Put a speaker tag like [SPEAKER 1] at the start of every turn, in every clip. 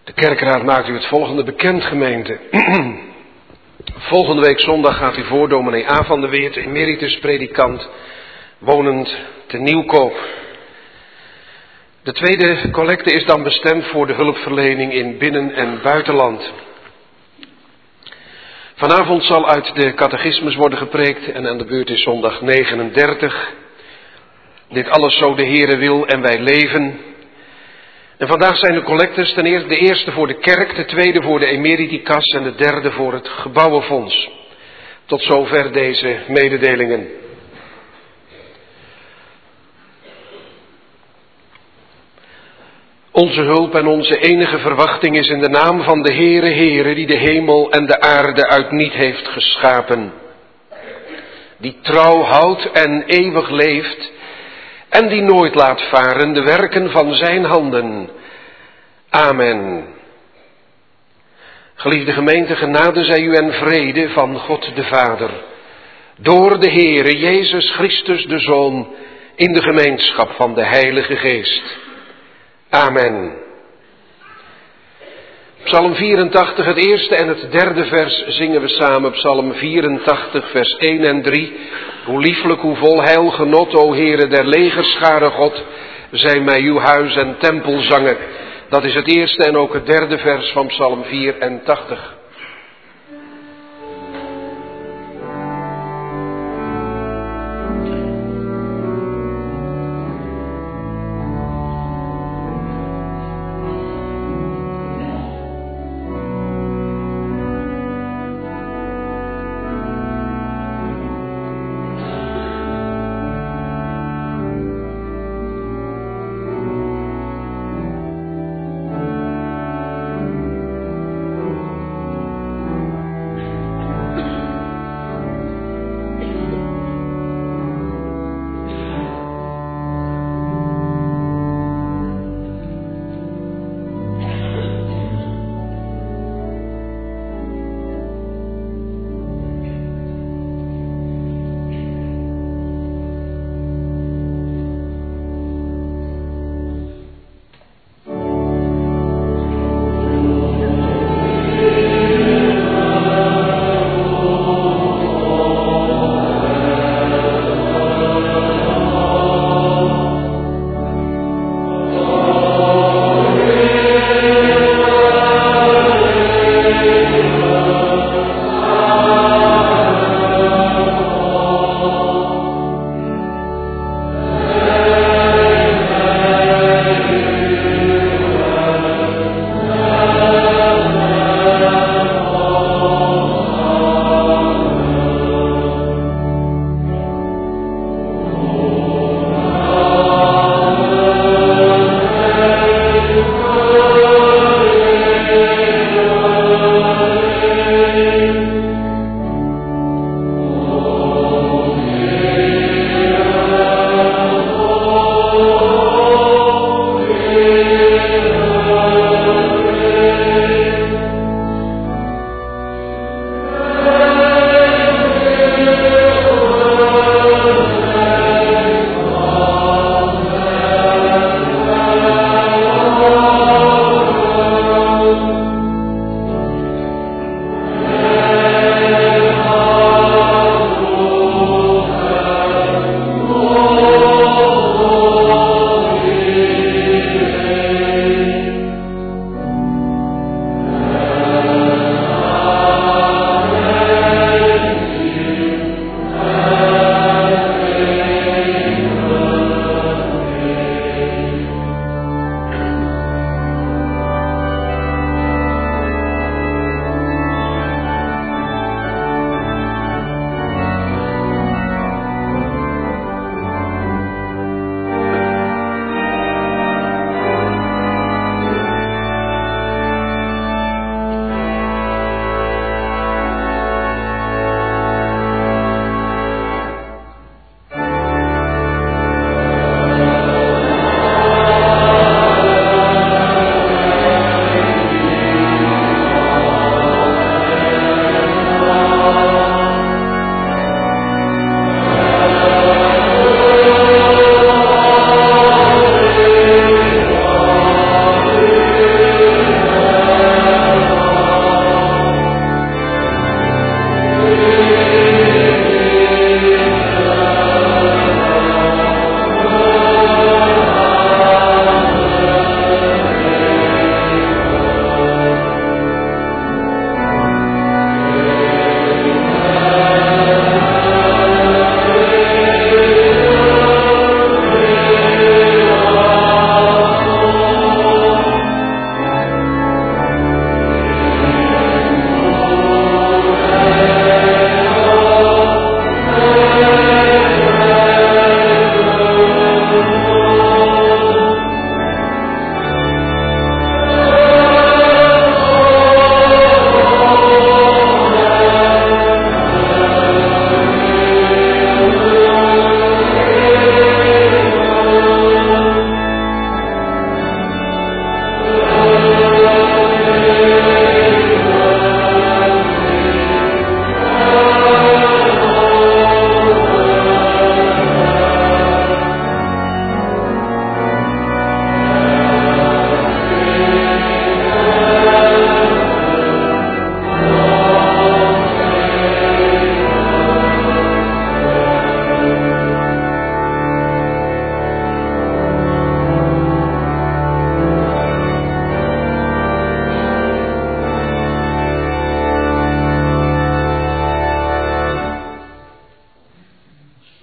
[SPEAKER 1] De kerkraad maakt u het volgende bekend, gemeente. Volgende week zondag gaat u voor dominee A. van der Weert, emeritus predikant, wonend te Nieuwkoop. De tweede collecte is dan bestemd voor de hulpverlening in binnen- en buitenland. Vanavond zal uit de catechismus worden gepreekt en aan de beurt is zondag 39. Dit alles zo de Heere wil en wij leven. En vandaag zijn de collectes de eerste voor de kerk, de tweede voor de emeriticas en de derde voor het gebouwenfonds. Tot zover deze mededelingen. Onze hulp en onze enige verwachting is in de naam van de Heere, die de hemel en de aarde uit niet heeft geschapen. Die trouw houdt en eeuwig leeft en die nooit laat varen de werken van zijn handen. Amen. Geliefde gemeente, genade zij u en vrede van God de Vader, door de Heere Jezus Christus de Zoon, in de gemeenschap van de Heilige Geest. Amen. Psalm 84, het eerste en het derde vers zingen we samen. Psalm 84, vers 1 en 3. Hoe lieflijk, hoe vol heil genot, o Heere der legerscharen God, zijn mij uw huis en tempel zangen. Dat is het eerste en ook het derde vers van Psalm 84.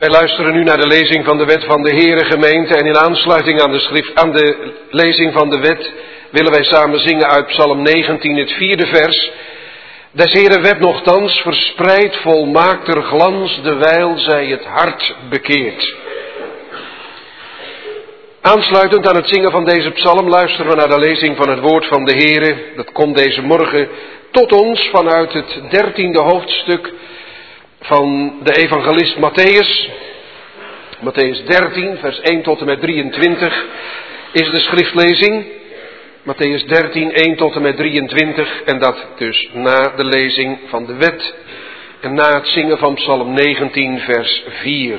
[SPEAKER 1] Wij luisteren nu naar de lezing van de wet van de Heere, gemeente, en in aansluiting aan de lezing van de wet willen wij samen zingen uit Psalm 19, het 4e vers. Des Heere wet nochtans verspreidt volmaakter glans, dewijl zij het hart bekeert. Aansluitend aan het zingen van deze psalm luisteren we naar de lezing van het woord van de Heere. Dat komt deze morgen tot ons vanuit het 13e hoofdstuk van de evangelist Mattheüs. Mattheüs 13, vers 1 tot en met 23 is de schriftlezing. Mattheüs 13, 1 tot en met 23 en dat dus na de lezing van de wet en na het zingen van Psalm 19, vers 4.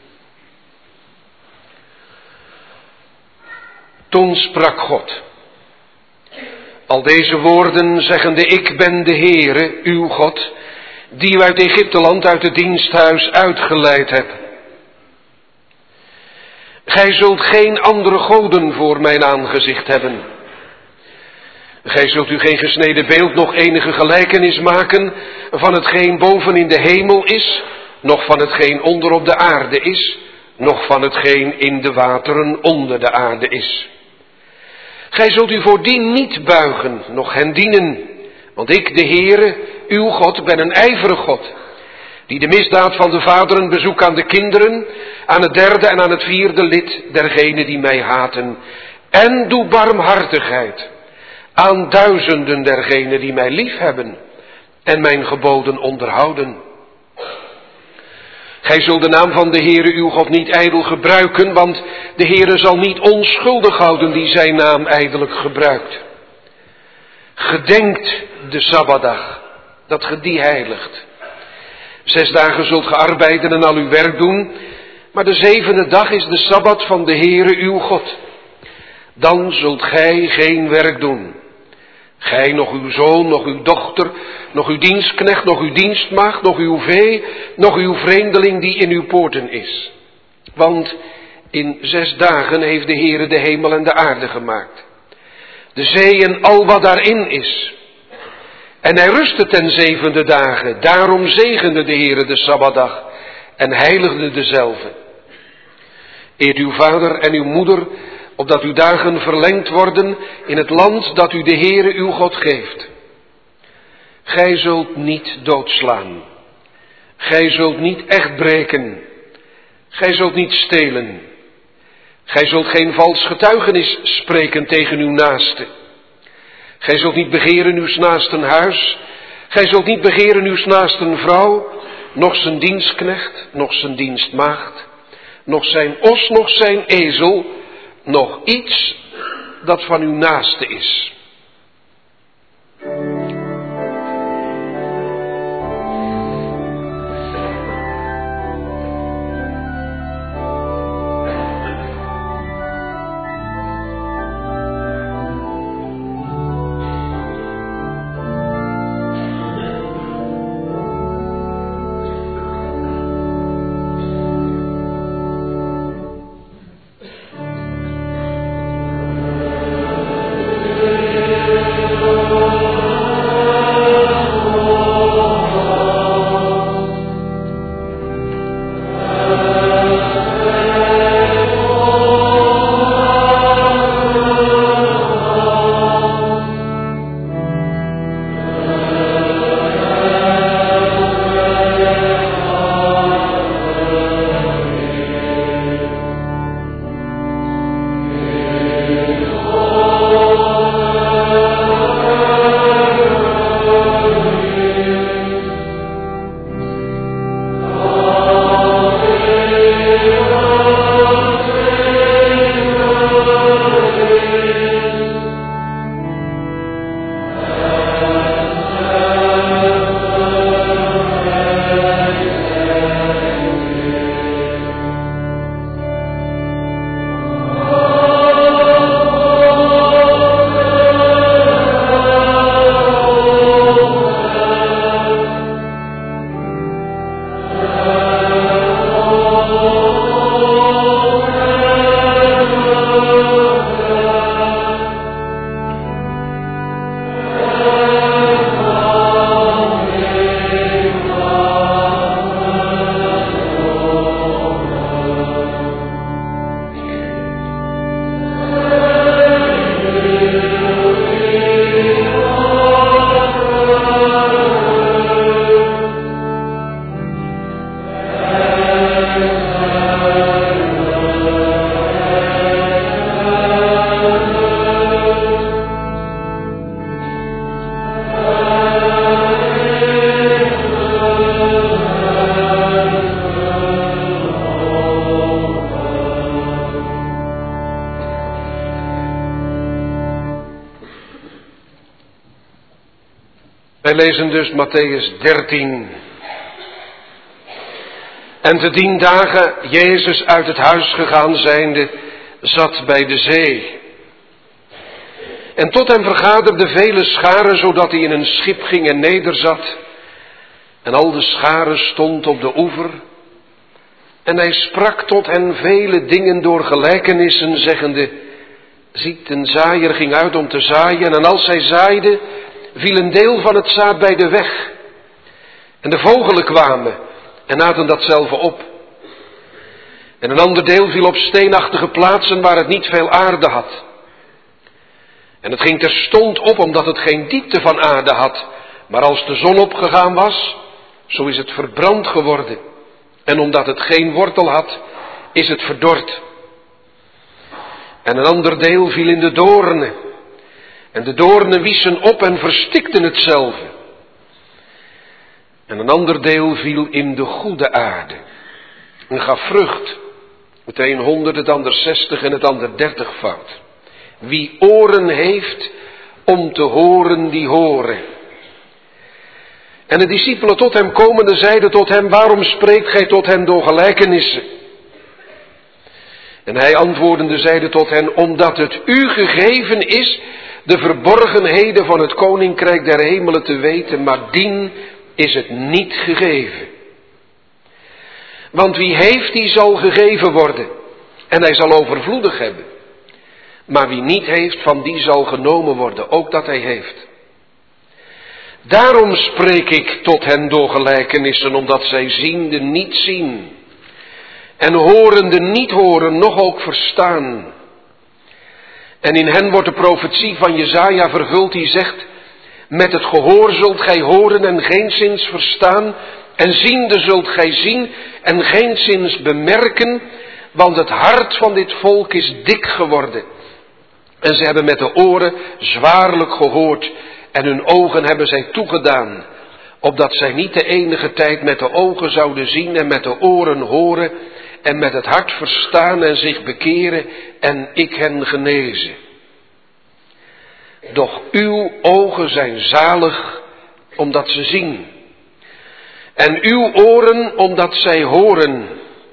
[SPEAKER 1] Toen sprak God: al deze woorden zeggende, ik ben de Heere, uw God, die u uit Egypteland, uit het diensthuis uitgeleid hebt. Gij zult geen andere goden voor mijn aangezicht hebben. Gij zult u geen gesneden beeld, nog enige gelijkenis maken van hetgeen boven in de hemel is, noch van hetgeen onder op de aarde is, noch van hetgeen in de wateren onder de aarde is. Gij zult u voordien niet buigen, noch hen dienen, want ik, de Heere, uw God, ben een ijverig God, die de misdaad van de vaderen bezoekt aan de kinderen, aan het derde en aan het vierde lid dergenen die mij haten, en doe barmhartigheid aan duizenden dergenen die mij liefhebben en mijn geboden onderhouden. Gij zult de naam van de Heere uw God niet ijdel gebruiken, want de Heere zal niet onschuldig houden die zijn naam ijdelijk gebruikt. Gedenkt de Sabbatdag, dat ge die heiligt. 6 dagen zult ge arbeiden en al uw werk doen, maar de 7e dag is de Sabbat van de Heere uw God. Dan zult gij geen werk doen. Gij, nog uw zoon, nog uw dochter, nog uw dienstknecht, nog uw dienstmaagd, nog uw vee, nog uw vreemdeling die in uw poorten is. Want in 6 dagen heeft de Heere de hemel en de aarde gemaakt, de zee en al wat daarin is. En hij rustte ten 7e dagen, daarom zegende de Heere de Sabbatdag en heiligde dezelve. Eert uw vader en uw moeder, opdat uw dagen verlengd worden in het land dat u de Heere uw God geeft. Gij zult niet doodslaan. Gij zult niet echt breken. Gij zult niet stelen. Gij zult geen vals getuigenis spreken tegen uw naaste. Gij zult niet begeren uws naasten huis. Gij zult niet begeren uws naasten vrouw, noch zijn dienstknecht, noch zijn dienstmaagd, noch zijn os, noch zijn ezel, nog iets dat van uw naaste is. Wij lezen dus Mattheüs 13. En te 10 dagen Jezus uit het huis gegaan zijnde, zat bij de zee. En tot hem vergaderden vele scharen, zodat hij in een schip ging en nederzat. En al de scharen stond op de oever. En hij sprak tot hen vele dingen door gelijkenissen, zeggende: ziet, een zaaier ging uit om te zaaien, en als hij zaaide, viel een deel van het zaad bij de weg. En de vogelen kwamen en aten datzelfde op. En een ander deel viel op steenachtige plaatsen waar het niet veel aarde had. En het ging terstond op, omdat het geen diepte van aarde had. Maar als de zon opgegaan was, zo is het verbrand geworden. En omdat het geen wortel had, is het verdord. En een ander deel viel in de doornen. En de doornen wiezen op en verstikten hetzelfde. En een ander deel viel in de goede aarde. En gaf vrucht. Het een 100, het ander 60 en het ander 30-fout. Wie oren heeft om te horen, die horen. En de discipelen tot hem komende zeiden tot hem: waarom spreekt gij tot hen door gelijkenissen? En hij antwoordende zeide tot hen: omdat het u gegeven is de verborgenheden van het koninkrijk der hemelen te weten, maar dien is het niet gegeven. Want wie heeft, die zal gegeven worden, en hij zal overvloedig hebben. Maar wie niet heeft, van die zal genomen worden, ook dat hij heeft. Daarom spreek ik tot hen door gelijkenissen, omdat zij ziende niet zien, en horende niet horen, noch ook verstaan. En in hen wordt de profetie van Jesaja vervuld, die zegt: met het gehoor zult gij horen en geenszins verstaan, en ziende zult gij zien en geenszins bemerken, want het hart van dit volk is dik geworden. En ze hebben met de oren zwaarlijk gehoord, en hun ogen hebben zij toegedaan, opdat zij niet de enige tijd met de ogen zouden zien en met de oren horen, en met het hart verstaan en zich bekeren, en ik hen genezen. Doch uw ogen zijn zalig, omdat ze zien, en uw oren, omdat zij horen.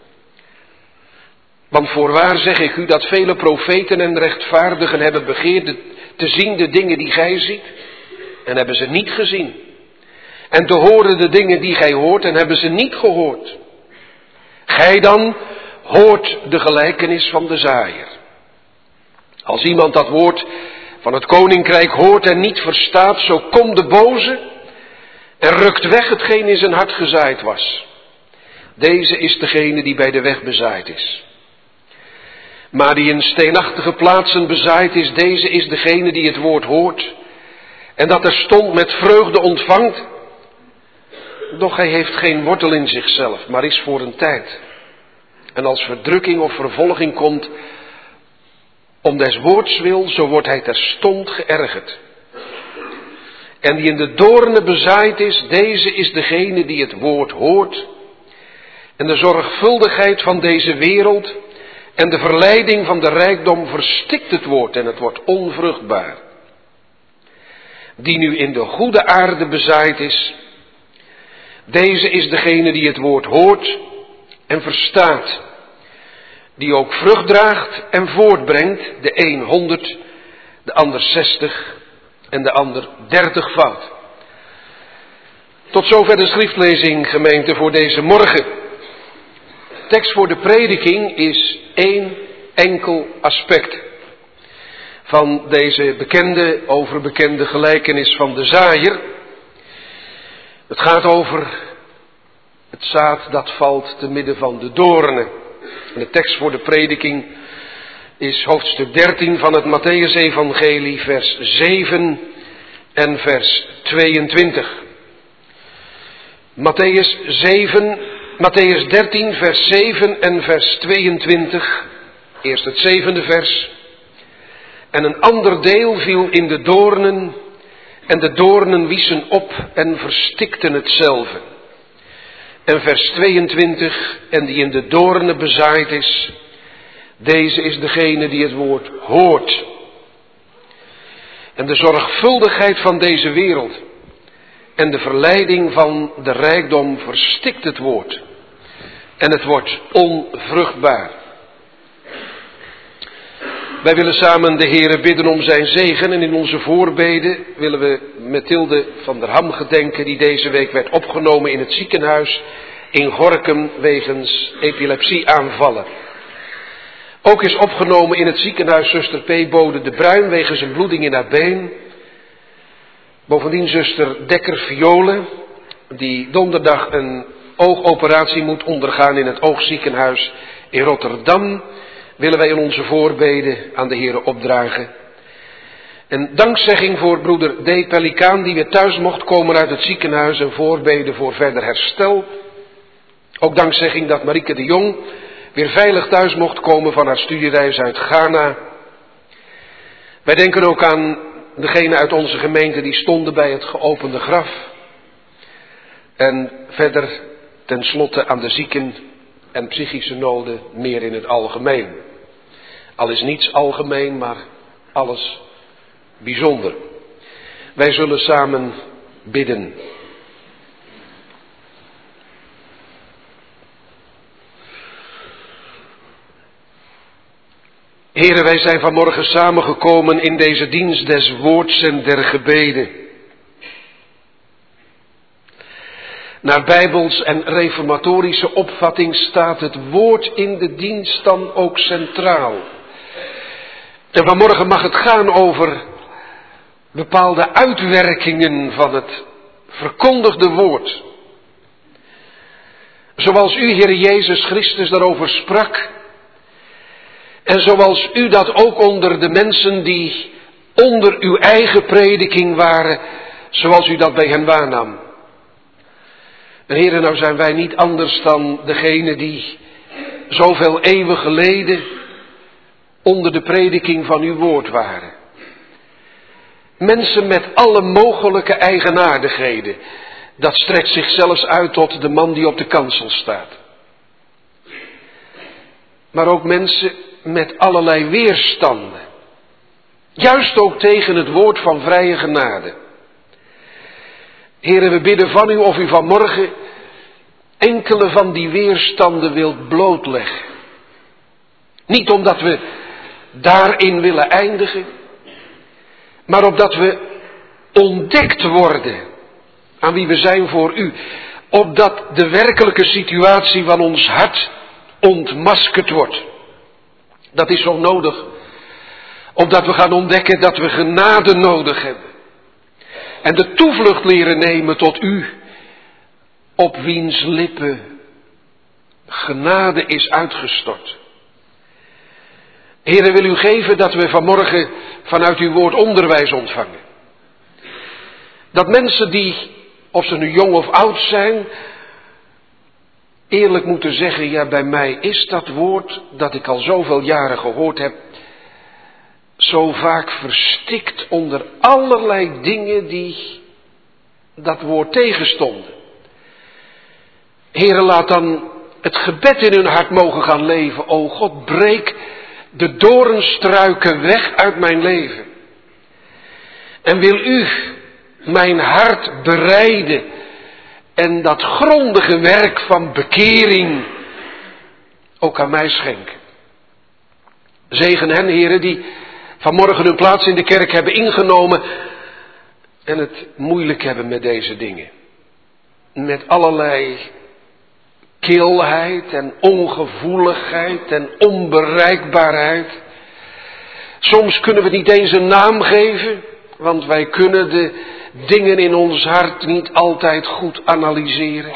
[SPEAKER 1] Want voorwaar zeg ik u dat vele profeten en rechtvaardigen hebben begeerd te zien de dingen die gij ziet, en hebben ze niet gezien. En te horen de dingen die gij hoort, en hebben ze niet gehoord. Gij dan hoort de gelijkenis van de zaaier. Als iemand dat woord van het koninkrijk hoort en niet verstaat, zo komt de boze en rukt weg hetgeen in zijn hart gezaaid was. Deze is degene die bij de weg bezaaid is. Maar die in steenachtige plaatsen bezaaid is, deze is degene die het woord hoort en dat terstond met vreugde ontvangt. Doch hij heeft geen wortel in zichzelf, maar is voor een tijd. En als verdrukking of vervolging komt om des woords wil, zo wordt hij terstond geërgerd. En die in de doornen bezaaid is, deze is degene die het woord hoort. En de zorgvuldigheid van deze wereld en de verleiding van de rijkdom verstikt het woord en het wordt onvruchtbaar. Die nu in de goede aarde bezaaid is, deze is degene die het woord hoort en verstaat. Die ook vrucht draagt en voortbrengt, de een 100, de ander 60 en de ander 30-fout. Tot zover de schriftlezing, gemeente, voor deze morgen. Tekst voor de prediking is één enkel aspect van deze overbekende gelijkenis van de zaaier. Het gaat over het zaad dat valt te midden van de doornen. En de tekst voor de prediking is hoofdstuk 13 van het Mattheüs-evangelie, vers 7 en vers 22. Mattheüs 13, vers 7 en vers 22. Eerst het 7e vers. En een ander deel viel in de doornen, en de doornen wiezen op en verstikten hetzelfde. En vers 22, en die in de doornen bezaaid is, deze is degene die het woord hoort. En de zorgvuldigheid van deze wereld en de verleiding van de rijkdom verstikt het woord. En het wordt onvruchtbaar. Wij willen samen de Heere bidden om zijn zegen en in onze voorbeden willen we Mathilde van der Ham gedenken die deze week werd opgenomen in het ziekenhuis in Gorinchem wegens epilepsieaanvallen. Ook is opgenomen in het ziekenhuis zuster P. Bode de Bruin wegens een bloeding in haar been. Bovendien zuster Dekker Violen die donderdag een oogoperatie moet ondergaan in het oogziekenhuis in Rotterdam. Willen wij in onze voorbeden aan de Heere opdragen. En dankzegging voor broeder D. Pelikaan die weer thuis mocht komen uit het ziekenhuis en voorbeden voor verder herstel. Ook dankzegging dat Marieke de Jong weer veilig thuis mocht komen van haar studiereis uit Ghana. Wij denken ook aan degenen uit onze gemeente die stonden bij het geopende graf. En verder tenslotte aan de zieken en psychische noden meer in het algemeen. Al is niets algemeen, maar alles bijzonder. Wij zullen samen bidden. Heren, wij zijn vanmorgen samengekomen in deze dienst des woords en der gebeden. Naar bijbels en reformatorische opvatting staat het woord in de dienst dan ook centraal. En vanmorgen mag het gaan over bepaalde uitwerkingen van het verkondigde woord. Zoals u, Heer Jezus Christus, daarover sprak. En zoals u dat ook onder de mensen die onder uw eigen prediking waren, zoals u dat bij hen waarnam. En Heere, nou zijn wij niet anders dan degene die zoveel eeuwen geleden onder de prediking van uw woord waren. Mensen met alle mogelijke eigenaardigheden. Dat strekt zich zelfs uit tot de man die op de kansel staat. Maar ook mensen met allerlei weerstanden. Juist ook tegen het woord van vrije genade. Heere, we bidden van u of u vanmorgen enkele van die weerstanden wilt blootleggen. Niet omdat we daarin willen eindigen, maar opdat we ontdekt worden aan wie we zijn voor u. Opdat de werkelijke situatie van ons hart ontmaskerd wordt. Dat is zo nodig. Opdat we gaan ontdekken dat we genade nodig hebben. En de toevlucht leren nemen tot u. Op wiens lippen genade is uitgestort. Heere, wil u geven dat we vanmorgen vanuit uw woord onderwijs ontvangen. Dat mensen die, of ze nu jong of oud zijn, eerlijk moeten zeggen, ja, bij mij is dat woord dat ik al zoveel jaren gehoord heb, zo vaak verstikt onder allerlei dingen die dat woord tegenstonden. Heere, laat dan het gebed in hun hart mogen gaan leven. O God, breek de doornstruiken weg uit mijn leven. En wil u mijn hart bereiden en dat grondige werk van bekering ook aan mij schenken. Zegen hen, heren, die vanmorgen hun plaats in de kerk hebben ingenomen en het moeilijk hebben met deze dingen. Met allerlei kilheid en ongevoeligheid en onbereikbaarheid. Soms kunnen we niet eens een naam geven, want wij kunnen de dingen in ons hart niet altijd goed analyseren.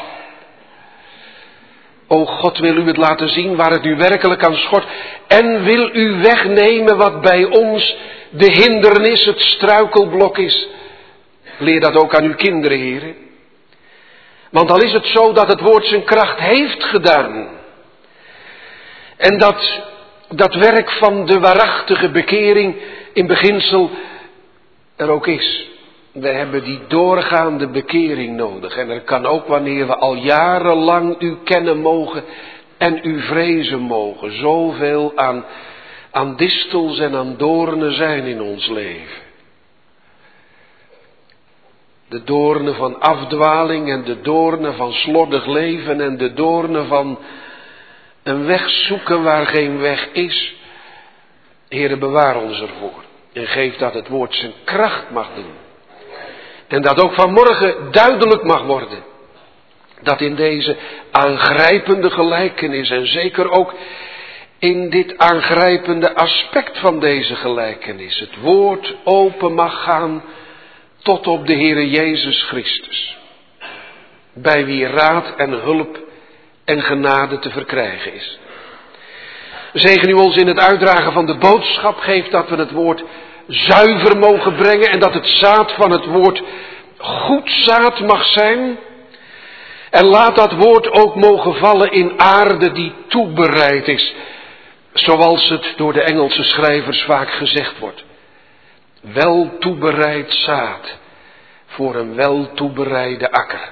[SPEAKER 1] O God, wil u het laten zien waar het nu werkelijk aan schort. En wil u wegnemen wat bij ons de hindernis, het struikelblok is. Leer dat ook aan uw kinderen, heren. Want al is het zo dat het woord zijn kracht heeft gedaan. En dat werk van de waarachtige bekering in beginsel er ook is. We hebben die doorgaande bekering nodig. En er kan ook wanneer we al jarenlang u kennen mogen en u vrezen mogen. Zoveel aan distels en aan doornen zijn in ons leven. De doornen van afdwaling en de doornen van slordig leven en de doornen van een weg zoeken waar geen weg is. Heere, bewaar ons ervoor. En geef dat het woord zijn kracht mag doen. En dat ook vanmorgen duidelijk mag worden. Dat in deze aangrijpende gelijkenis en zeker ook in dit aangrijpende aspect van deze gelijkenis het woord open mag gaan tot op de Heere Jezus Christus. Bij wie raad en hulp en genade te verkrijgen is. Zegen u ons in het uitdragen van de boodschap. Geef dat we het woord zuiver mogen brengen. En dat het zaad van het woord goed zaad mag zijn. En laat dat woord ook mogen vallen in aarde die toebereid is. Zoals het door de Engelse schrijvers vaak gezegd wordt. Wel toebereid zaad voor een wel toebereide akker.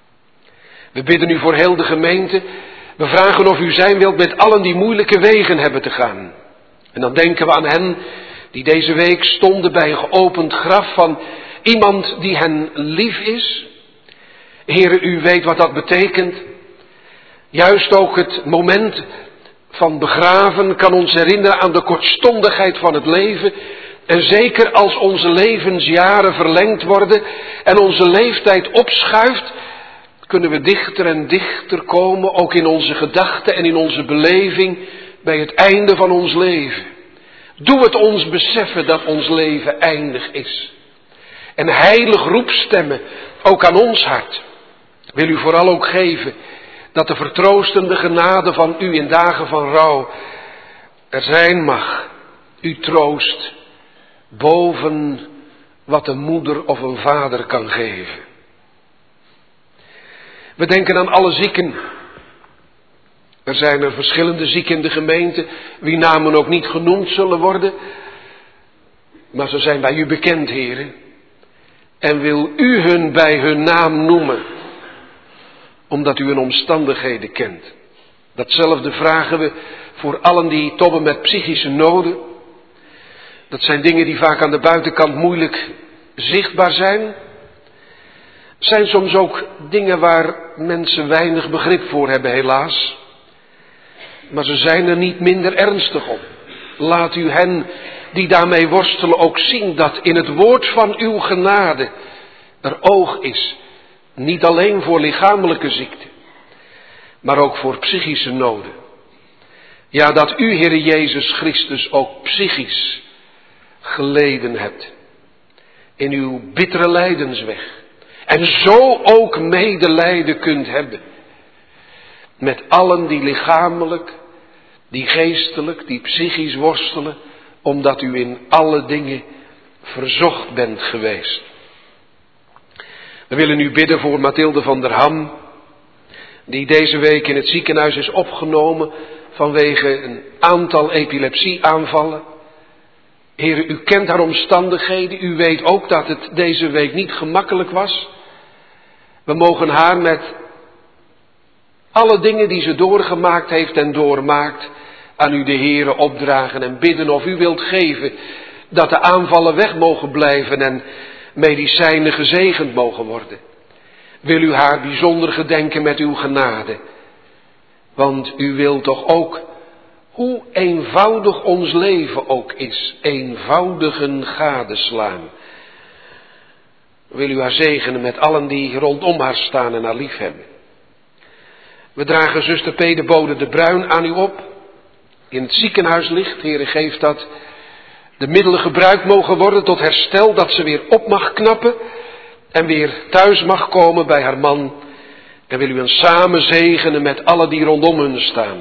[SPEAKER 1] We bidden u voor heel de gemeente. We vragen of u zijn wilt met allen die moeilijke wegen hebben te gaan. En dan denken we aan hen die deze week stonden bij een geopend graf van iemand die hen lief is. Heere, u weet wat dat betekent. Juist ook het moment van begraven kan ons herinneren aan de kortstondigheid van het leven. En zeker als onze levensjaren verlengd worden en onze leeftijd opschuift, kunnen we dichter en dichter komen, ook in onze gedachten en in onze beleving, bij het einde van ons leven. Doe het ons beseffen dat ons leven eindig is. En heilig roepstemmen, ook aan ons hart, wil u vooral ook geven dat de vertroostende genade van u in dagen van rouw er zijn mag. U troost boven wat een moeder of een vader kan geven. We denken aan alle zieken. Er zijn er verschillende zieken in de gemeente, wie namen ook niet genoemd zullen worden. Maar ze zijn bij u bekend, heren. En wil u hun bij hun naam noemen, omdat u hun omstandigheden kent. Datzelfde vragen we voor allen die tobben met psychische noden. Dat zijn dingen die vaak aan de buitenkant moeilijk zichtbaar zijn. Zijn soms ook dingen waar mensen weinig begrip voor hebben, helaas. Maar ze zijn er niet minder ernstig op. Laat u hen die daarmee worstelen ook zien dat in het woord van uw genade er oog is. Niet alleen voor lichamelijke ziekte, maar ook voor psychische noden. Ja, dat u, Heere Jezus Christus, ook psychisch geleden hebt in uw bittere lijdensweg. En zo ook medelijden kunt hebben met allen die lichamelijk, die geestelijk, die psychisch worstelen, omdat u in alle dingen verzocht bent geweest. We willen u bidden voor Mathilde van der Ham, die deze week in het ziekenhuis is opgenomen vanwege een aantal epilepsieaanvallen. Heere, u kent haar omstandigheden, u weet ook dat het deze week niet gemakkelijk was. We mogen haar met alle dingen die ze doorgemaakt heeft en doormaakt aan u de Heere opdragen en bidden of u wilt geven dat de aanvallen weg mogen blijven en medicijnen gezegend mogen worden. Wil u haar bijzonder gedenken met uw genade. Want u wilt toch ook, hoe eenvoudig ons leven ook is, eenvoudigen gadeslaan. Wil u haar zegenen met allen die rondom haar staan en haar liefhebben. We dragen zuster Pedebode de Bruin aan u op. In het ziekenhuis ligt, Heere, geef dat de middelen gebruikt mogen worden tot herstel, dat ze weer op mag knappen en weer thuis mag komen bij haar man. En wil u hen samen zegenen met allen die rondom hun staan.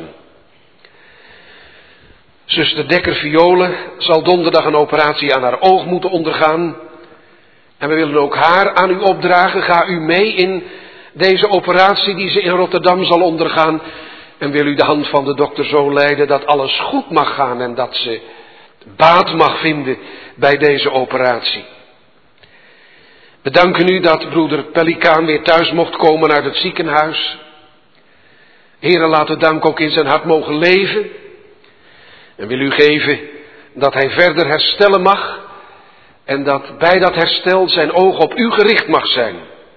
[SPEAKER 1] Zuster Dekker-Violen zal donderdag een operatie aan haar oog moeten ondergaan. En we willen ook haar aan u opdragen. Ga u mee in deze operatie die ze in Rotterdam zal ondergaan. En wil u de hand van de dokter zo leiden dat alles goed mag gaan en dat ze baat mag vinden bij deze operatie. We danken u dat broeder Pelikaan weer thuis mocht komen uit het ziekenhuis. Heere, laat de dank ook in zijn hart mogen leven. En wil u geven dat hij verder herstellen mag. En dat bij dat herstel zijn oog op u gericht mag zijn.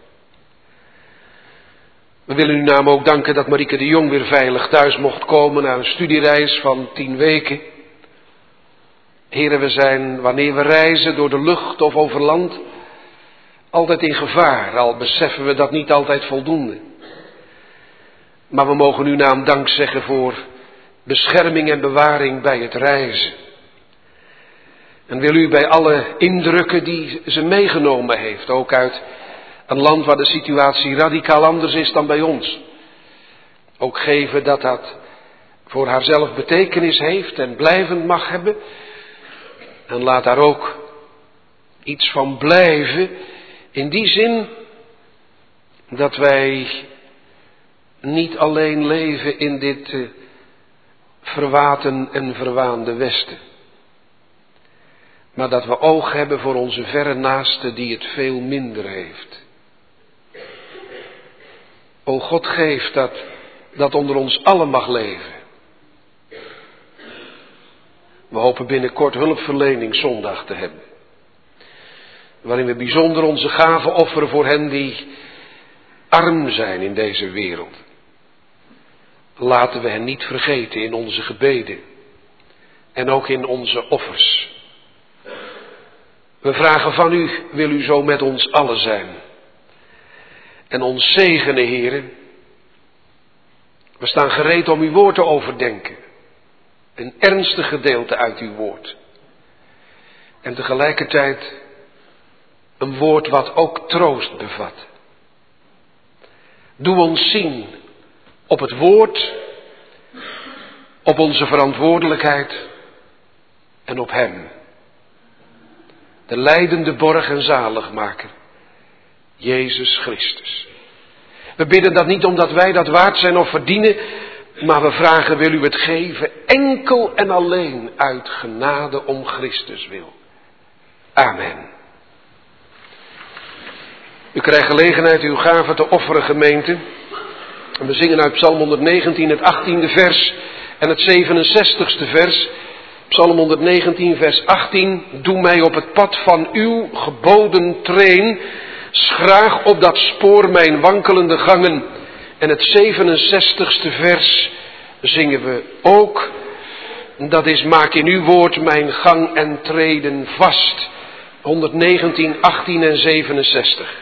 [SPEAKER 1] We willen uw naam ook danken dat Marieke de Jong weer veilig thuis mocht komen na een studiereis van 10 weken. Heren, we zijn, wanneer we reizen door de lucht of over land, altijd in gevaar, al beseffen we dat niet altijd voldoende. Maar we mogen uw naam dank zeggen voor bescherming en bewaring bij het reizen. En wil u bij alle indrukken die ze meegenomen heeft, ook uit een land waar de situatie radicaal anders is dan bij ons, ook geven dat dat voor haarzelf betekenis heeft en blijvend mag hebben. En laat daar ook iets van blijven, in die zin dat wij niet alleen leven in dit verwaten en verwaande Westen, maar dat we oog hebben voor onze verre naaste die het veel minder heeft. O God, geef dat onder ons allen mag leven. We hopen binnenkort hulpverleningszondag te hebben, waarin we bijzonder onze gaven offeren voor hen die arm zijn in deze wereld. Laten we hen niet vergeten in onze gebeden en ook in onze offers. We vragen van u, wil u zo met ons allen zijn en ons zegenen, heren. We staan gereed om uw woord te overdenken, een ernstig gedeelte uit uw woord. En tegelijkertijd een woord wat ook troost bevat. Doe ons zien op het woord, op onze verantwoordelijkheid en op hem. De lijdende borg en zaligmaker, Jezus Christus. We bidden dat niet omdat wij dat waard zijn of verdienen, maar we vragen, wil u het geven, enkel en alleen uit genade om Christus wil. Amen. U krijgt gelegenheid uw gave te offeren, gemeente. En we zingen uit Psalm 119 het 18e vers en het 67e vers. Psalm 119 vers 18. Doe mij op het pad van uw geboden treen, schraag op dat spoor mijn wankelende gangen. En het 67e vers zingen we ook. Dat is, maak in uw woord mijn gang en treden vast. 119, 18 en 67.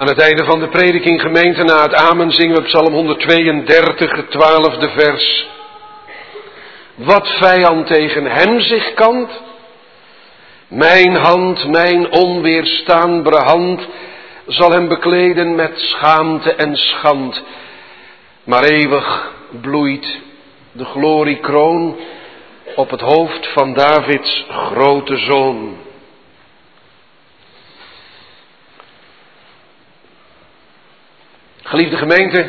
[SPEAKER 1] Aan het einde van de prediking, gemeente, na het amen zingen we Psalm 132, het 12e vers. Wat vijand tegen hem zich kant, mijn hand, mijn onweerstaanbare hand, zal hem bekleden met schaamte en schand. Maar eeuwig bloeit de gloriekroon op het hoofd van Davids grote zoon. Geliefde gemeente,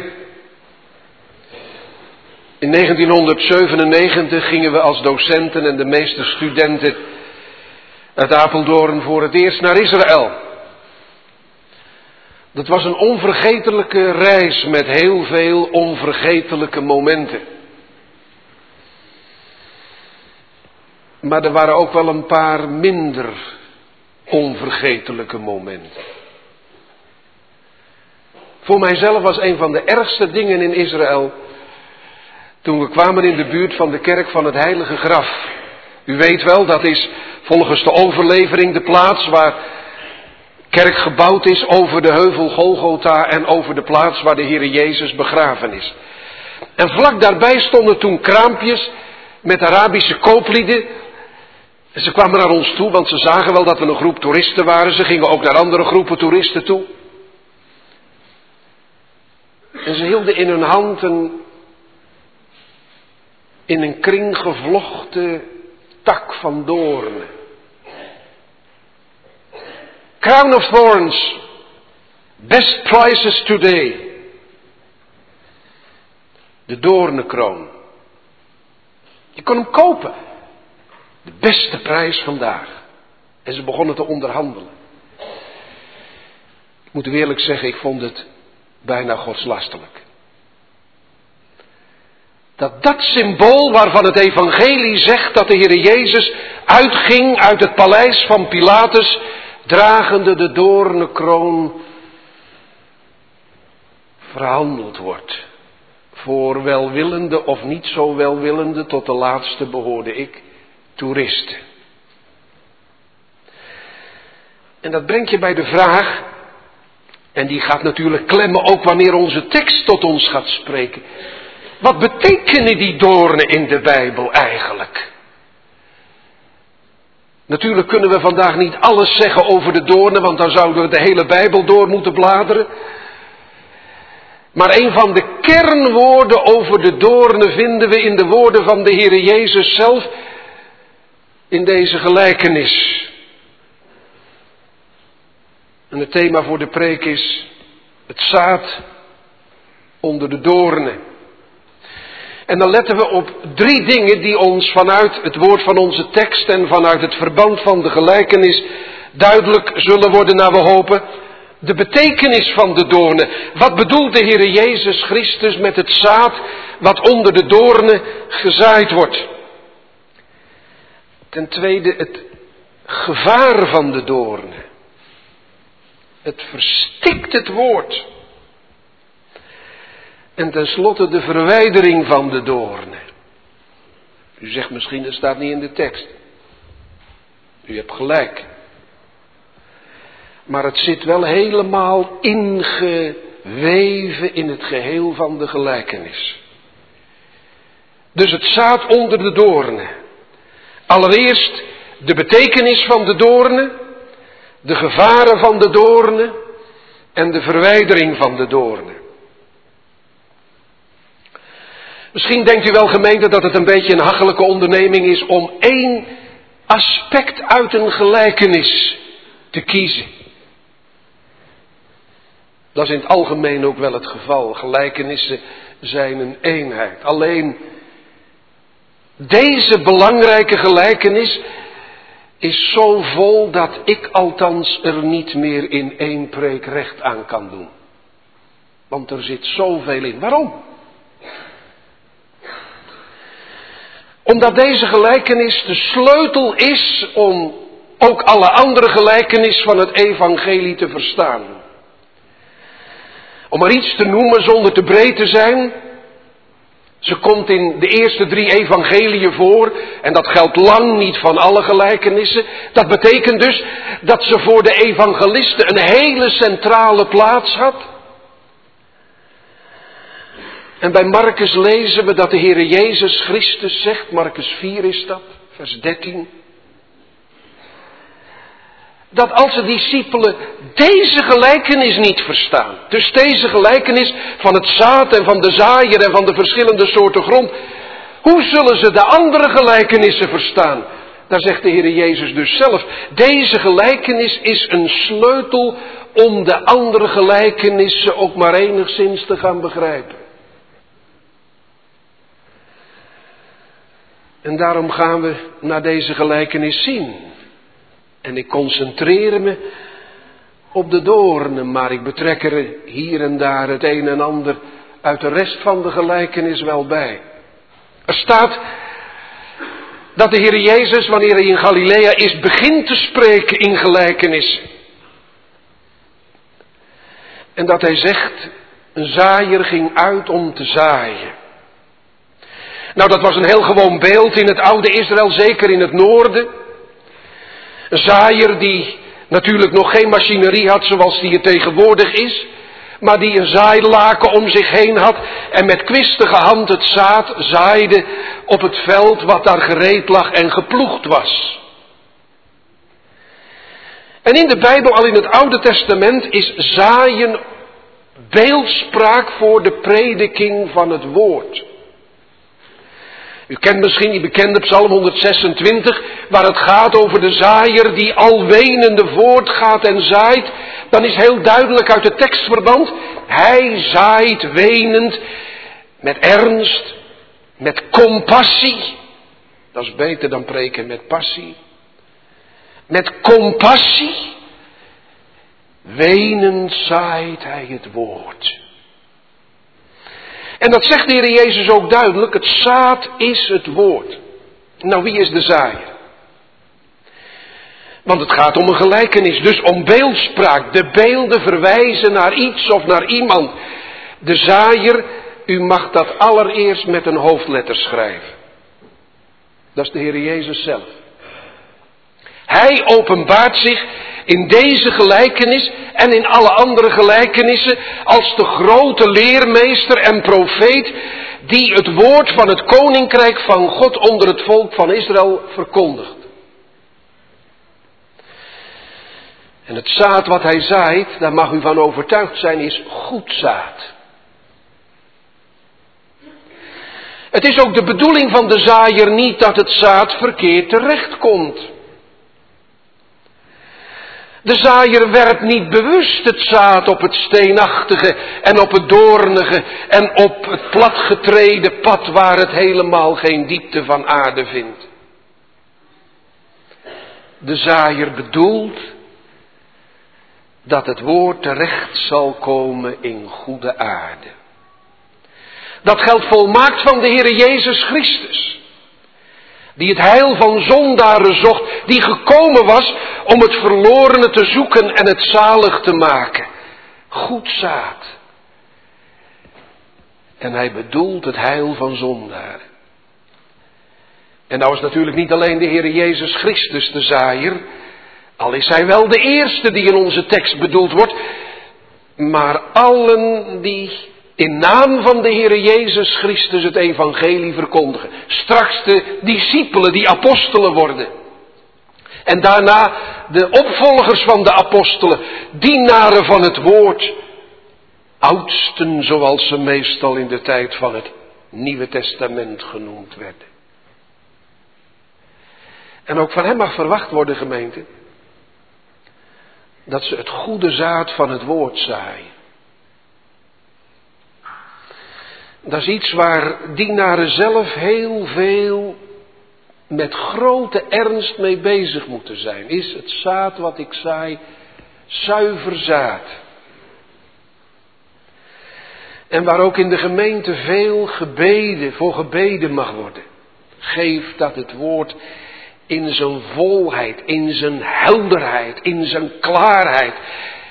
[SPEAKER 1] in 1997 gingen we als docenten en de meeste studenten uit Apeldoorn voor het eerst naar Israël. Dat was een onvergetelijke reis met heel veel onvergetelijke momenten. Maar er waren ook wel een paar minder onvergetelijke momenten. Voor mijzelf was een van de ergste dingen in Israël toen we kwamen in de buurt van de kerk van het Heilige Graf. U weet wel, dat is volgens de overlevering de plaats waar kerk gebouwd is over de heuvel Golgotha en over de plaats waar de Heere Jezus begraven is. En vlak daarbij stonden toen kraampjes met Arabische kooplieden. En ze kwamen naar ons toe, want ze zagen wel dat we een groep toeristen waren. Ze gingen ook naar andere groepen toeristen toe. En ze hielden in hun hand een in een kring gevlochten tak van doornen. Crown of thorns, best prices today. De doornenkroon. Je kon hem kopen. De beste prijs vandaag. En ze begonnen te onderhandelen. Ik moet u eerlijk zeggen, ik vond het bijna godslastelijk. Dat symbool waarvan het evangelie zegt dat de Heere Jezus uitging uit het paleis van Pilatus, dragende de doornenkroon, verhandeld wordt. Voor welwillende of niet zo welwillende, tot de laatste behoorde ik, toeristen. En dat brengt je bij de vraag, en die gaat natuurlijk klemmen ook wanneer onze tekst tot ons gaat spreken. Wat betekenen die doornen in de Bijbel eigenlijk? Natuurlijk kunnen we vandaag niet alles zeggen over de doornen, want dan zouden we de hele Bijbel door moeten bladeren. Maar een van de kernwoorden over de doornen vinden we in de woorden van de Heere Jezus zelf in deze gelijkenis. En het thema voor de preek is het zaad onder de doornen. En dan letten we op 3 dingen die ons vanuit het woord van onze tekst en vanuit het verband van de gelijkenis duidelijk zullen worden naar we hopen. De betekenis van de doornen. Wat bedoelt de Heere Jezus Christus met het zaad wat onder de doornen gezaaid wordt? Ten tweede het gevaar van de doornen. Het verstikt het woord. En tenslotte de verwijdering van de doornen. U zegt misschien, het staat niet in de tekst. U hebt gelijk. Maar het zit wel helemaal ingeweven in het geheel van de gelijkenis. Dus het zaad onder de doornen. Allereerst de betekenis van de doornen, de gevaren van de doornen en de verwijdering van de doornen. Misschien denkt u wel, gemeente, dat het een beetje een hachelijke onderneming is om 1 aspect uit een gelijkenis te kiezen. Dat is in het algemeen ook wel het geval. Gelijkenissen zijn een eenheid. Alleen deze belangrijke gelijkenis is zo vol dat ik althans er niet meer in 1 preek recht aan kan doen. Want er zit zoveel in. Waarom? Omdat deze gelijkenis de sleutel is om ook alle andere gelijkenis van het evangelie te verstaan. Om maar iets te noemen zonder te breed te zijn. Ze komt in de eerste 3 evangeliën voor en dat geldt lang niet van alle gelijkenissen. Dat betekent dus dat ze voor de evangelisten een hele centrale plaats had. En bij Marcus lezen we dat de Heere Jezus Christus zegt, Marcus 4 is dat, vers 13. Dat als de discipelen deze gelijkenis niet verstaan, dus deze gelijkenis van het zaad en van de zaaier en van de verschillende soorten grond, hoe zullen ze de andere gelijkenissen verstaan? Daar zegt de Heere Jezus dus zelf, deze gelijkenis is een sleutel om de andere gelijkenissen ook maar enigszins te gaan begrijpen. En daarom gaan we naar deze gelijkenis zien. En ik concentreer me op de doornen, maar ik betrek er hier en daar het een en ander uit de rest van de gelijkenis wel bij. Er staat dat de Heer Jezus, wanneer hij in Galilea is, begint te spreken in gelijkenissen. En dat hij zegt, een zaaier ging uit om te zaaien. Nou, dat was een heel gewoon beeld in het oude Israël, zeker in het noorden. Een zaaier die natuurlijk nog geen machinerie had zoals die er tegenwoordig is, maar die een zaailaken om zich heen had en met kwistige hand het zaad zaaide op het veld wat daar gereed lag en geploegd was. En in de Bijbel, al in het Oude Testament, is zaaien beeldspraak voor de prediking van het woord. U kent misschien die bekende Psalm 126, waar het gaat over de zaaier die al wenende voortgaat en zaait. Dan is heel duidelijk uit het tekstverband, hij zaait wenend, met ernst, met compassie. Dat is beter dan preken met passie. Met compassie, wenend zaait hij het woord. En dat zegt de Heer Jezus ook duidelijk, het zaad is het woord. Nou, wie is de zaaier? Want het gaat om een gelijkenis, dus om beeldspraak. De beelden verwijzen naar iets of naar iemand. De zaaier, u mag dat allereerst met een hoofdletter schrijven. Dat is de Heer Jezus zelf. Hij openbaart zich in deze gelijkenis en in alle andere gelijkenissen als de grote leermeester en profeet die het woord van het koninkrijk van God onder het volk van Israël verkondigt. En het zaad wat hij zaait, daar mag u van overtuigd zijn, is goed zaad. Het is ook de bedoeling van de zaaier niet dat het zaad verkeerd terechtkomt. De zaaier werpt niet bewust het zaad op het steenachtige en op het doornige en op het platgetreden pad waar het helemaal geen diepte van aarde vindt. De zaaier bedoelt dat het woord terecht zal komen in goede aarde. Dat geldt volmaakt van de Heere Jezus Christus. Die het heil van zondaren zocht, die gekomen was om het verlorene te zoeken en het zalig te maken. Goed zaad. En hij bedoelt het heil van zondaren. En nou is natuurlijk niet alleen de Heere Jezus Christus de zaaier, al is hij wel de eerste die in onze tekst bedoeld wordt, maar allen die in naam van de Heere Jezus Christus het evangelie verkondigen. Straks de discipelen die apostelen worden. En daarna de opvolgers van de apostelen, dienaren van het woord. Oudsten zoals ze meestal in de tijd van het Nieuwe Testament genoemd werden. En ook van hen mag verwacht worden, gemeente, dat ze het goede zaad van het woord zaaien. Dat is iets waar dienaren zelf heel veel met grote ernst mee bezig moeten zijn. Is het zaad wat ik zaai zuiver zaad? En waar ook in de gemeente veel voor gebeden mag worden. Geef dat het woord in zijn volheid, in zijn helderheid, in zijn klaarheid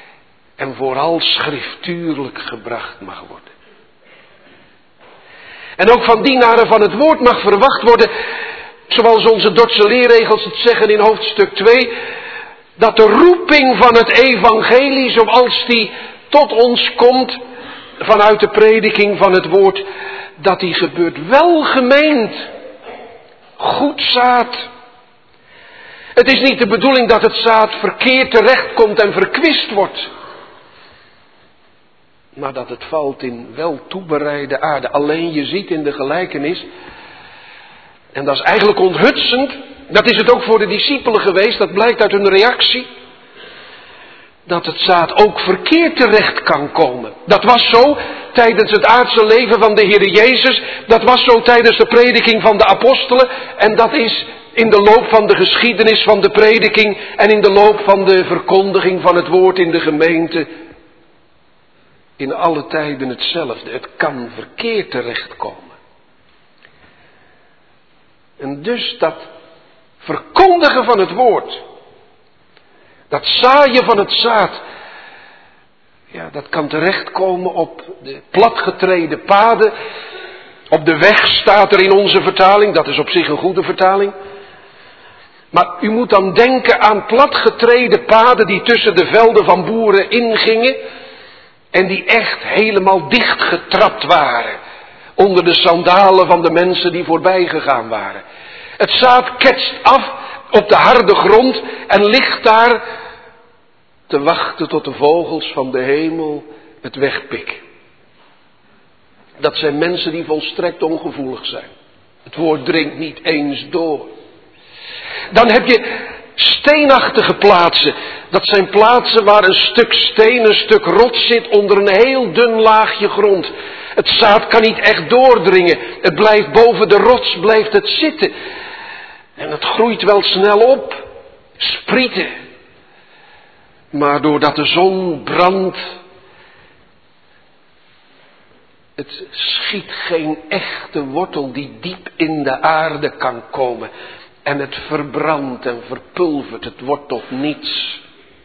[SPEAKER 1] en vooral schriftuurlijk gebracht mag worden. En ook van dienaren van het woord mag verwacht worden, zoals onze Dordtse leerregels het zeggen in hoofdstuk 2, dat de roeping van het evangelie, zoals die tot ons komt vanuit de prediking van het woord, dat die gebeurt welgemeend, goed zaad. Het is niet de bedoeling dat het zaad verkeerd terechtkomt en verkwist wordt, maar dat het valt in wel toebereide aarde. Alleen je ziet in de gelijkenis, en dat is eigenlijk onthutsend, dat is het ook voor de discipelen geweest, dat blijkt uit hun reactie, dat het zaad ook verkeerd terecht kan komen. Dat was zo tijdens het aardse leven van de Heer Jezus, dat was zo tijdens de prediking van de apostelen, en dat is in de loop van de geschiedenis van de prediking en in de loop van de verkondiging van het woord in de gemeente in alle tijden hetzelfde. Het kan verkeerd terechtkomen. En dus dat verkondigen van het woord, dat zaaien van het zaad, ja, dat kan terechtkomen op de platgetreden paden. Op de weg staat er in onze vertaling, dat is op zich een goede vertaling. Maar u moet dan denken aan platgetreden paden die tussen de velden van boeren ingingen en die echt helemaal dichtgetrapt waren onder de sandalen van de mensen die voorbij gegaan waren. Het zaad ketst af op de harde grond en ligt daar te wachten tot de vogels van de hemel het wegpikken. Dat zijn mensen die volstrekt ongevoelig zijn. Het woord dringt niet eens door. Dan heb je steenachtige plaatsen. Dat zijn plaatsen waar een stuk steen, een stuk rots zit onder een heel dun laagje grond. Het zaad kan niet echt doordringen. Het blijft boven de rots, blijft het zitten. En het groeit wel snel op. Sprieten. Maar doordat de zon brandt, het schiet geen echte wortel die diep in de aarde kan komen. En het verbrandt en verpulvert, het wordt tot niets.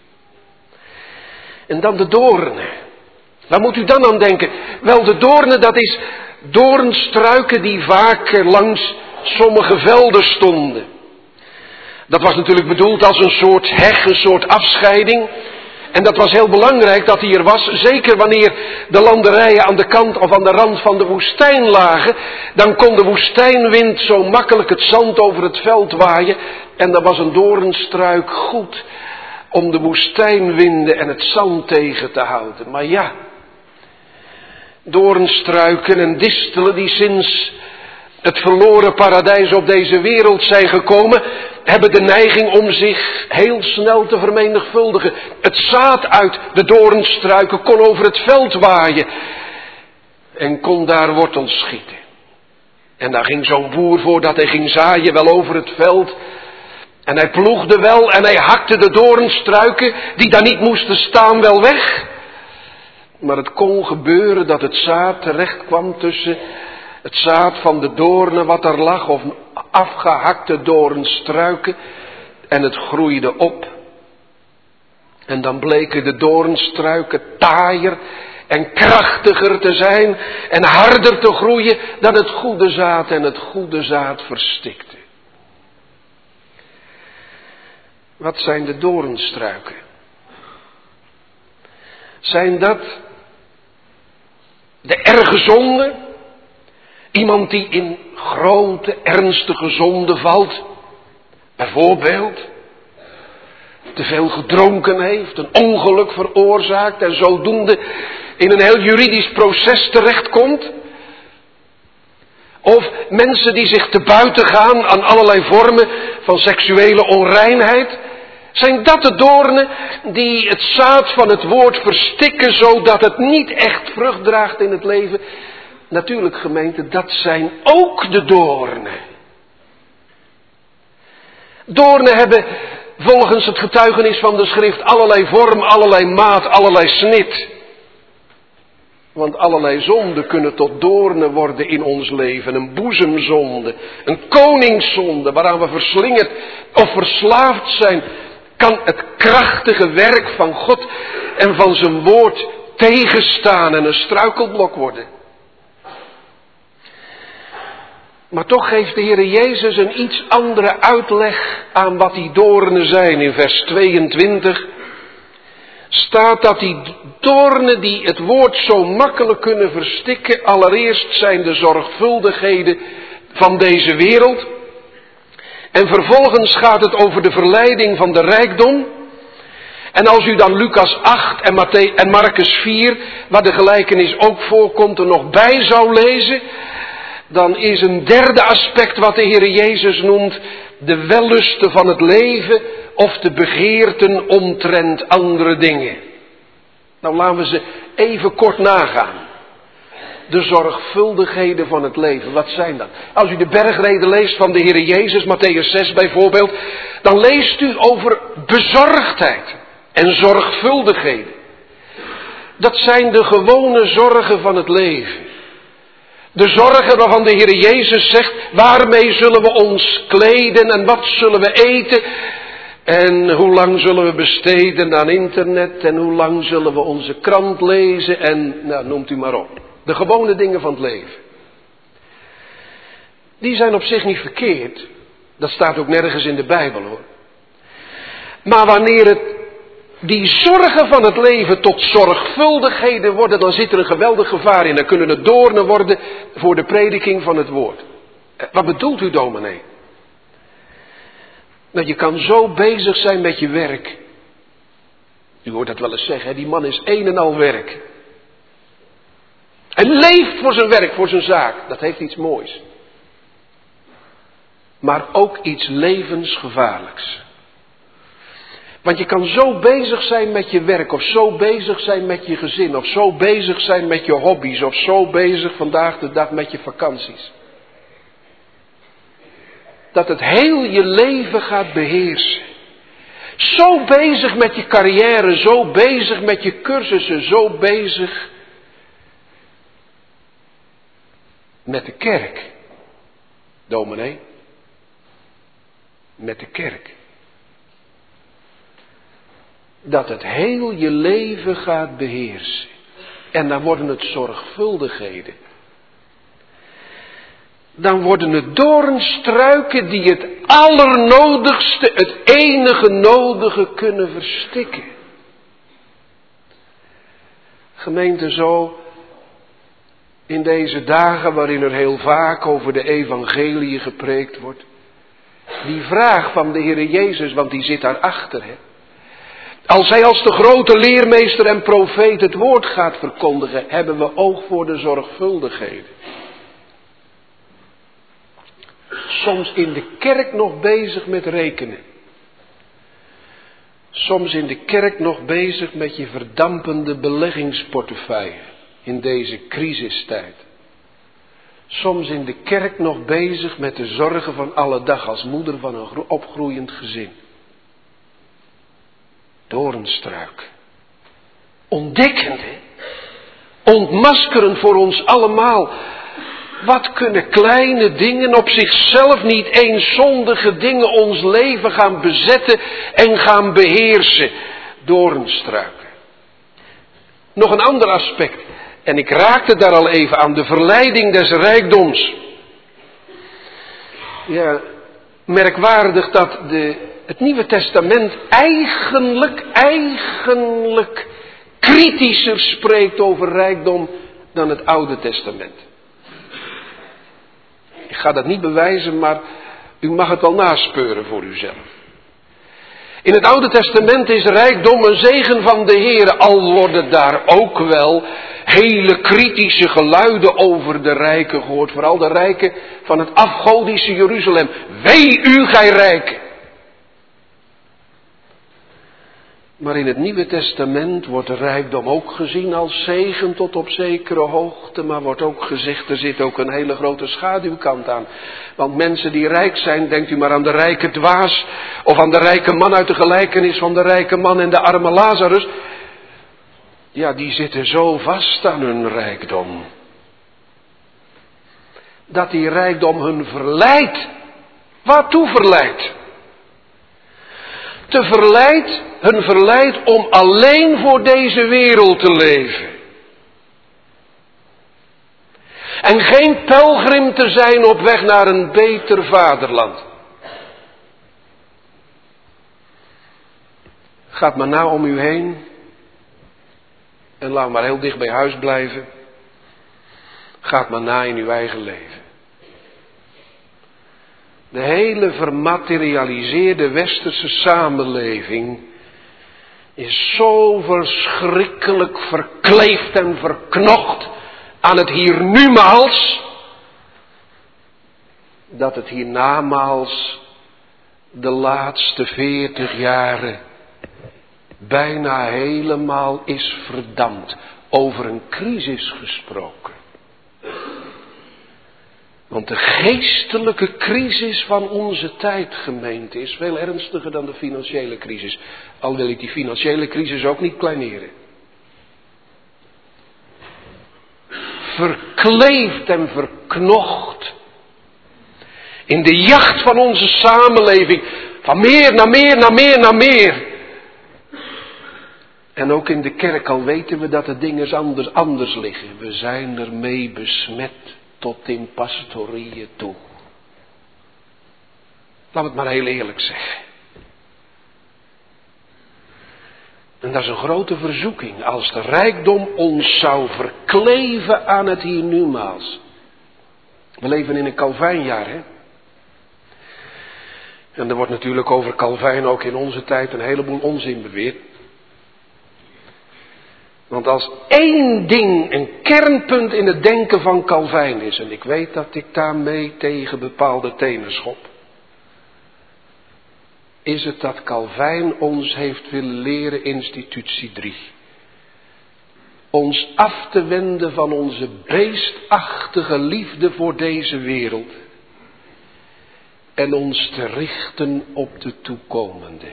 [SPEAKER 1] En dan de doornen. Waar moet u dan aan denken? Wel, de doornen, dat is doornstruiken die vaak langs sommige velden stonden. Dat was natuurlijk bedoeld als een soort heg, een soort afscheiding. En dat was heel belangrijk dat die er was. Zeker wanneer de landerijen aan de kant of aan de rand van de woestijn lagen. Dan kon de woestijnwind zo makkelijk het zand over het veld waaien. En dan was een doornstruik goed om de woestijnwinden en het zand tegen te houden. Maar ja, doornstruiken en distelen die sinds het verloren paradijs op deze wereld zijn gekomen, hebben de neiging om zich heel snel te vermenigvuldigen. Het zaad uit de doornstruiken kon over het veld waaien en kon daar wortels schieten. En daar ging zo'n boer voordat hij ging zaaien wel over het veld. En hij ploegde wel en hij hakte de doornstruiken die daar niet moesten staan wel weg. Maar het kon gebeuren dat het zaad terecht kwam tussen het zaad van de doornen wat er lag, of afgehakte doornstruiken, en het groeide op. En dan bleken de doornstruiken taaier en krachtiger te zijn en harder te groeien dan het goede zaad, en het goede zaad verstikte. Wat zijn de doornstruiken? Zijn dat de erge zonden? Iemand die in grote, ernstige zonde valt. Bijvoorbeeld te veel gedronken heeft, een ongeluk veroorzaakt en zodoende in een heel juridisch proces terechtkomt. Of mensen die zich te buiten gaan aan allerlei vormen van seksuele onreinheid. Zijn dat de doornen die het zaad van het woord verstikken, zodat het niet echt vrucht draagt in het leven? Natuurlijk, gemeente, dat zijn ook de doornen. Doornen hebben volgens het getuigenis van de schrift allerlei vorm, allerlei maat, allerlei snit. Want allerlei zonden kunnen tot doornen worden in ons leven. Een boezemzonde, een koningszonde waaraan we verslingerd of verslaafd zijn, kan het krachtige werk van God en van zijn woord tegenstaan en een struikelblok worden. Maar toch geeft de Heer Jezus een iets andere uitleg aan wat die doornen zijn. In vers 22 staat dat die doornen die het woord zo makkelijk kunnen verstikken, allereerst zijn de zorgvuldigheden van deze wereld. En vervolgens gaat het over de verleiding van de rijkdom. En als u dan Lucas 8 en Marcus 4, waar de gelijkenis ook voorkomt, er nog bij zou lezen, dan is een derde aspect wat de Heer Jezus noemt de wellusten van het leven of de begeerten omtrent andere dingen. Nou, laten we ze even kort nagaan. De zorgvuldigheden van het leven, wat zijn dat? Als u de bergreden leest van de Heer Jezus, Mattheüs 6 bijvoorbeeld, dan leest u over bezorgdheid en zorgvuldigheden. Dat zijn de gewone zorgen van het leven. De zorgen waarvan de Heer Jezus zegt, waarmee zullen we ons kleden en wat zullen we eten? En hoe lang zullen we besteden aan internet en hoe lang zullen we onze krant lezen en nou, noemt u maar op. De gewone dingen van het leven. Die zijn op zich niet verkeerd. Dat staat ook nergens in de Bijbel hoor. Maar wanneer die zorgen van het leven tot zorgvuldigheden worden, dan zit er een geweldig gevaar in. Dan kunnen het doornen worden voor de prediking van het woord. Wat bedoelt u, dominee? Nou, je kan zo bezig zijn met je werk. U hoort dat wel eens zeggen, hè? Die man is een en al werk. Hij leeft voor zijn werk, voor zijn zaak. Dat heeft iets moois. Maar ook iets levensgevaarlijks. Want je kan zo bezig zijn met je werk, of zo bezig zijn met je gezin, of zo bezig zijn met je hobby's, of zo bezig vandaag de dag met je vakanties. Dat het heel je leven gaat beheersen. Zo bezig met je carrière, zo bezig met je cursussen, zo bezig met de kerk. Dominee. Met de kerk. Dat het heel je leven gaat beheersen. En dan worden het zorgvuldigheden. Dan worden het doornstruiken die het allernodigste, het enige nodige kunnen verstikken. Gemeente, zo in deze dagen waarin er heel vaak over de evangelie gepreekt wordt. Die vraag van de Heer Jezus, want die zit daarachter, hè. Als hij als de grote leermeester en profeet het woord gaat verkondigen, hebben we oog voor de zorgvuldigheden. Soms in de kerk nog bezig met rekenen. Soms in de kerk nog bezig met je verdampende beleggingsportefeuille in deze crisistijd. Soms in de kerk nog bezig met de zorgen van alle dag als moeder van een opgroeiend gezin. Doornstruik. Ontdekkend, hè? Ontmaskerend voor ons allemaal. Wat kunnen kleine dingen, op zichzelf niet eens zondige dingen, ons leven gaan bezetten en gaan beheersen? Doornstruiken. Nog een ander aspect. En ik raakte daar al even aan, de verleiding des rijkdoms. Ja, merkwaardig dat het Nieuwe Testament eigenlijk kritischer spreekt over rijkdom dan het Oude Testament. Ik ga dat niet bewijzen, maar u mag het wel naspeuren voor uzelf. In het Oude Testament is rijkdom een zegen van de Heer, al worden daar ook wel hele kritische geluiden over de rijken gehoord. Vooral de rijken van het afgodische Jeruzalem. Wee u, gij rijken! Maar in het Nieuwe Testament wordt de rijkdom ook gezien als zegen tot op zekere hoogte. Maar wordt ook gezegd, er zit ook een hele grote schaduwkant aan. Want mensen die rijk zijn, denkt u maar aan de rijke dwaas. Of aan de rijke man uit de gelijkenis van de rijke man en de arme Lazarus. Ja, die zitten zo vast aan hun rijkdom. Dat die rijkdom hun verleidt. Waartoe verleidt? Hun verleidt om alleen voor deze wereld te leven. En geen pelgrim te zijn op weg naar een beter vaderland. Gaat maar na om u heen. En laat maar heel dicht bij huis blijven. Gaat maar na in uw eigen leven. De hele vermaterialiseerde westerse samenleving is zo verschrikkelijk verkleefd en verknocht aan het hiernamaals, dat het hiernamaals de laatste 40 jaren bijna helemaal is verdampt. Over een crisis gesproken. Want de geestelijke crisis van onze tijd, gemeente, is veel ernstiger dan de financiële crisis. Al wil ik die financiële crisis ook niet kleineren. Verkleefd en verknocht. In de jacht van onze samenleving. Van meer naar meer, naar meer, naar meer. En ook in de kerk, al weten we dat de dingen anders liggen. We zijn ermee besmet tot in pastorieën toe. Laat het maar heel eerlijk zeggen. En dat is een grote verzoeking. Als de rijkdom ons zou verkleven aan het hiernamaals. We leven in een Calvijnjaar, hè. En er wordt natuurlijk over Calvijn ook in onze tijd een heleboel onzin beweerd. Want als één ding een kernpunt in het denken van Calvijn is, en ik weet dat ik daarmee tegen bepaalde tenen schop, is het dat Calvijn ons heeft willen leren, institutie 3. Ons af te wenden van onze beestachtige liefde voor deze wereld. En ons te richten op de toekomende.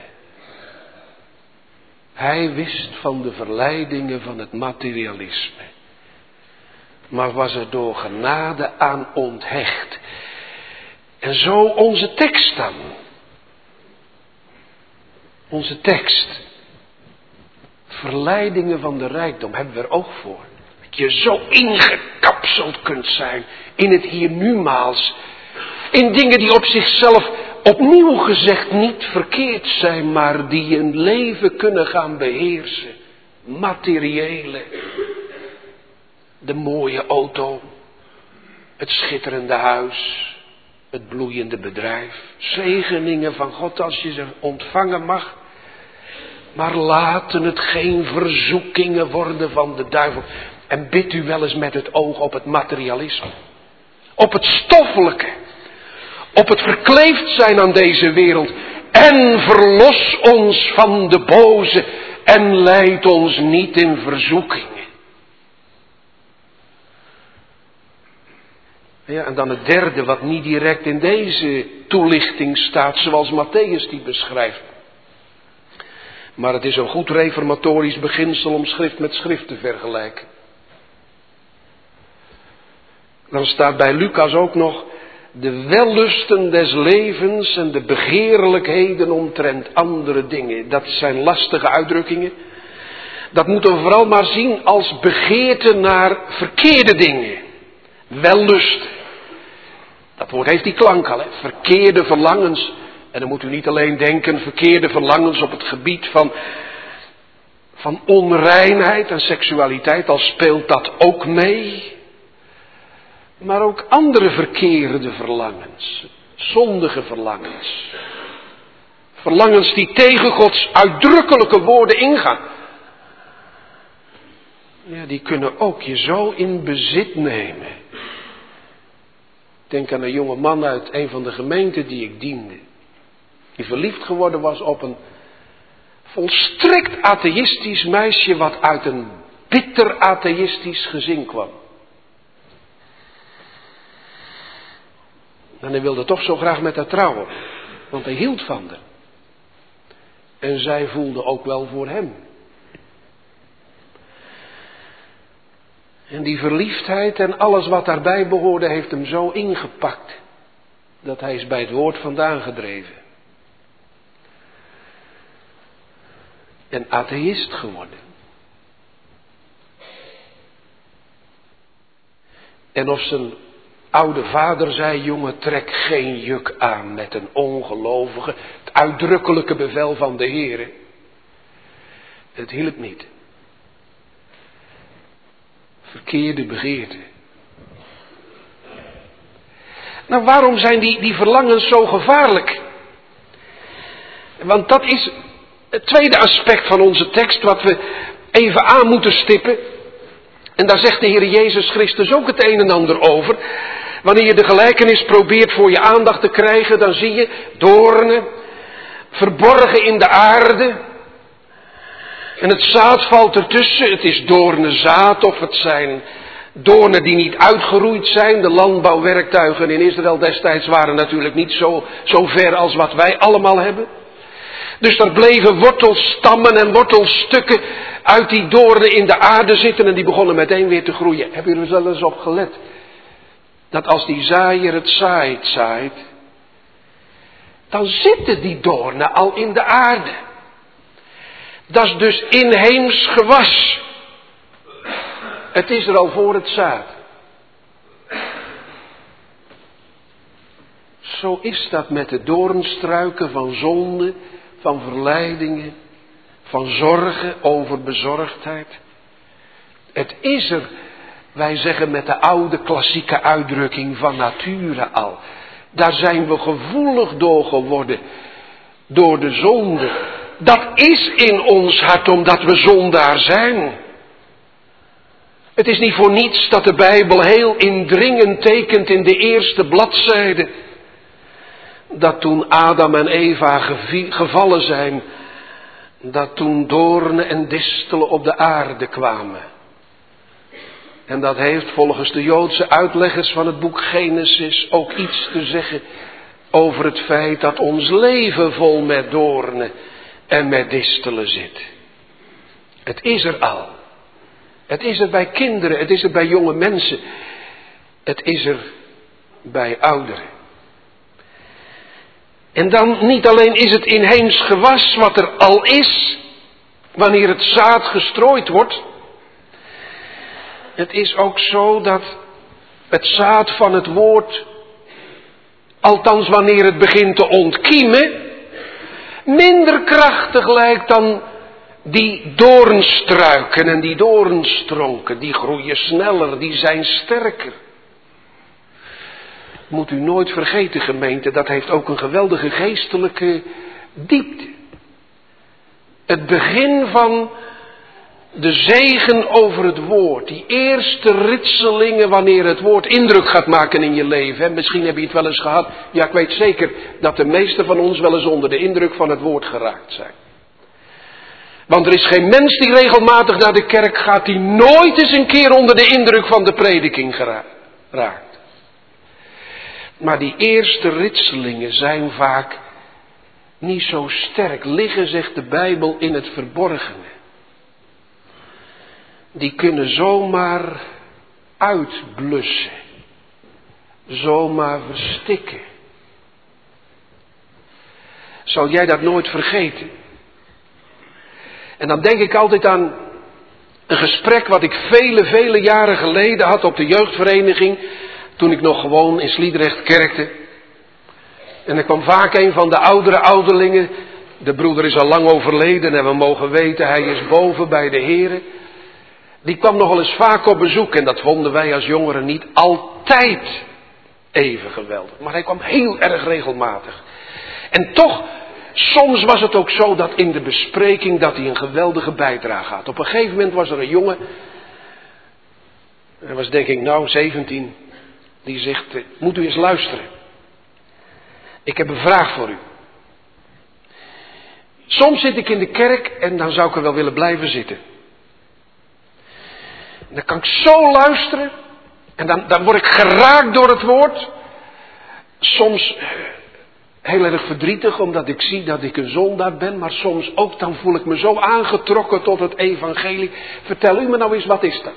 [SPEAKER 1] Hij wist van de verleidingen van het materialisme. Maar was er door genade aan onthecht. En zo onze tekst dan. Onze tekst. Verleidingen van de rijkdom hebben we er oog voor. Dat je zo ingekapseld kunt zijn in het hiernamaals. In dingen die op zichzelf opnieuw gezegd niet verkeerd zijn, maar die een leven kunnen gaan beheersen. Materiële. De mooie auto. Het schitterende huis. Het bloeiende bedrijf. Zegeningen van God als je ze ontvangen mag. Maar laten het geen verzoekingen worden van de duivel. En bid u wel eens met het oog op het materialisme. Op het stoffelijke. Op het verkleefd zijn aan deze wereld. En verlos ons van de boze. En leid ons niet in verzoekingen. Ja, en dan het derde wat niet direct in deze toelichting staat. Zoals Matthäus die beschrijft. Maar het is een goed reformatorisch beginsel om schrift met schrift te vergelijken. Dan staat bij Lucas ook nog de wellusten des levens en de begeerlijkheden omtrent andere dingen. Dat zijn lastige uitdrukkingen. Dat moeten we vooral maar zien als begeerte naar verkeerde dingen. Wellusten. Dat woord heeft die klank al, hè? Verkeerde verlangens. En dan moet u niet alleen denken verkeerde verlangens op het gebied van onreinheid en seksualiteit, al speelt dat ook mee. Maar ook andere verkeerde verlangens, zondige verlangens. Verlangens die tegen Gods uitdrukkelijke woorden ingaan. Ja, die kunnen ook je zo in bezit nemen. Ik denk aan een jonge man uit een van de gemeenten die ik diende. Die verliefd geworden was op een volstrekt atheïstisch meisje wat uit een bitter atheïstisch gezin kwam. En hij wilde toch zo graag met haar trouwen. Want hij hield van haar. En zij voelde ook wel voor hem. En die verliefdheid en alles wat daarbij behoorde heeft hem zo ingepakt. Dat hij is bij het woord vandaan gedreven. En atheïst geworden. En of zijn oude vader zei, jongen, trek geen juk aan met een ongelovige. Het uitdrukkelijke bevel van de Heere. Het hielp niet. Verkeerde begeerte. Nou, waarom zijn die verlangens zo gevaarlijk? Want dat is het tweede aspect van onze tekst wat we even aan moeten stippen. En daar zegt de Heer Jezus Christus ook het een en ander over. Wanneer je de gelijkenis probeert voor je aandacht te krijgen, dan zie je doornen, verborgen in de aarde. En het zaad valt ertussen. Het is doornenzaad of het zijn doornen die niet uitgeroeid zijn. De landbouwwerktuigen in Israël destijds waren natuurlijk niet zo ver als wat wij allemaal hebben. Dus er bleven wortelstammen en wortelstukken uit die doornen in de aarde zitten en die begonnen meteen weer te groeien. Heb je er wel eens op gelet? Dat als die zaaier het zaait, dan zitten die doornen al in de aarde. Dat is dus inheems gewas. Het is er al voor het zaad. Zo is dat met de doornstruiken van zonde, van verleidingen, van zorgen, over bezorgdheid. Het is er, wij zeggen met de oude klassieke uitdrukking van nature al. Daar zijn we gevoelig door geworden, door de zonde. Dat is in ons hart omdat we zondaar zijn. Het is niet voor niets dat de Bijbel heel indringend tekent in de eerste bladzijde. Dat toen Adam en Eva gevallen zijn, dat toen doornen en distelen op de aarde kwamen. En dat heeft volgens de Joodse uitleggers van het boek Genesis ook iets te zeggen over het feit dat ons leven vol met doornen en met distelen zit. Het is er al. Het is er bij kinderen, het is er bij jonge mensen. Het is er bij ouderen. En dan niet alleen is het inheems gewas wat er al is, wanneer het zaad gestrooid wordt. Het is ook zo dat het zaad van het woord, althans wanneer het begint te ontkiemen, minder krachtig lijkt dan die doornstruiken en die doornstronken. Die groeien sneller, die zijn sterker. Moet u nooit vergeten, gemeente, dat heeft ook een geweldige geestelijke diepte. Het begin van de zegen over het woord. Die eerste ritselingen wanneer het woord indruk gaat maken in je leven. En misschien heb je het wel eens gehad. Ja, ik weet zeker dat de meesten van ons wel eens onder de indruk van het woord geraakt zijn. Want er is geen mens die regelmatig naar de kerk gaat die nooit eens een keer onder de indruk van de prediking raakt. Maar die eerste ritselingen zijn vaak niet zo sterk. Liggen, zegt de Bijbel, in het verborgene. Die kunnen zomaar uitblussen. Zomaar verstikken. Zal jij dat nooit vergeten? En dan denk ik altijd aan een gesprek wat ik vele jaren geleden had op de jeugdvereniging. Toen ik nog gewoon in Sliedrecht kerkte. En er kwam vaak een van de oudere ouderlingen. De broeder is al lang overleden en we mogen weten, hij is boven bij de Here. Die kwam nogal eens vaak op bezoek en dat vonden wij als jongeren niet altijd even geweldig. Maar hij kwam heel erg regelmatig. En toch, soms was het ook zo dat in de bespreking dat hij een geweldige bijdrage had. Op een gegeven moment was er een jongen. Hij was denk ik 17. Die zegt, moet u eens luisteren. Ik heb een vraag voor u. Soms zit ik in de kerk en dan zou ik er wel willen blijven zitten. En dan kan ik zo luisteren. En dan word ik geraakt door het woord. Soms heel erg verdrietig omdat ik zie dat ik een zondaar ben. Maar soms ook dan voel ik me zo aangetrokken tot het evangelie. Vertel u me nou eens, wat is dat?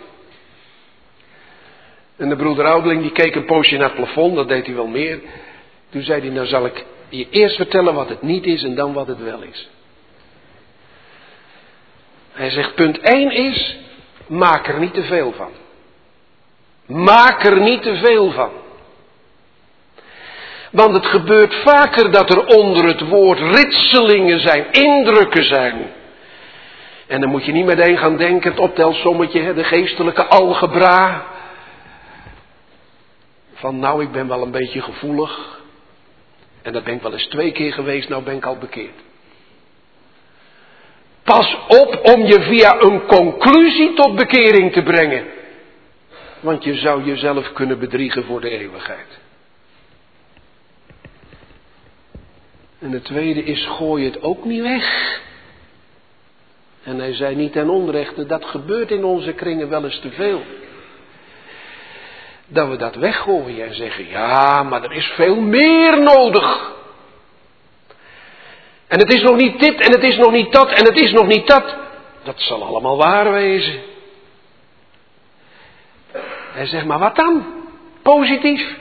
[SPEAKER 1] En de broeder Oudeling die keek een poosje naar het plafond, dat deed hij wel meer. Toen zei hij, nou zal ik je eerst vertellen wat het niet is en dan wat het wel is. Hij zegt, punt 1 is, maak er niet te veel van. Maak er niet te veel van. Want het gebeurt vaker dat er onder het woord ritselingen zijn, indrukken zijn. En dan moet je niet meteen gaan denken, het optelsommetje, de geestelijke algebra. Van nou, ik ben wel een beetje gevoelig. En dat ben ik wel eens 2 keer geweest, nou ben ik al bekeerd. Pas op om je via een conclusie tot bekering te brengen. Want je zou jezelf kunnen bedriegen voor de eeuwigheid. En het tweede is, gooi het ook niet weg. En hij zei niet ten onrechte, dat gebeurt in onze kringen wel eens te veel. Dat we dat weggooien en zeggen, ja, maar er is veel meer nodig. En het is nog niet dit en het is nog niet dat en het is nog niet dat. Dat zal allemaal waar wezen. Hij zegt, maar wat dan? Positief.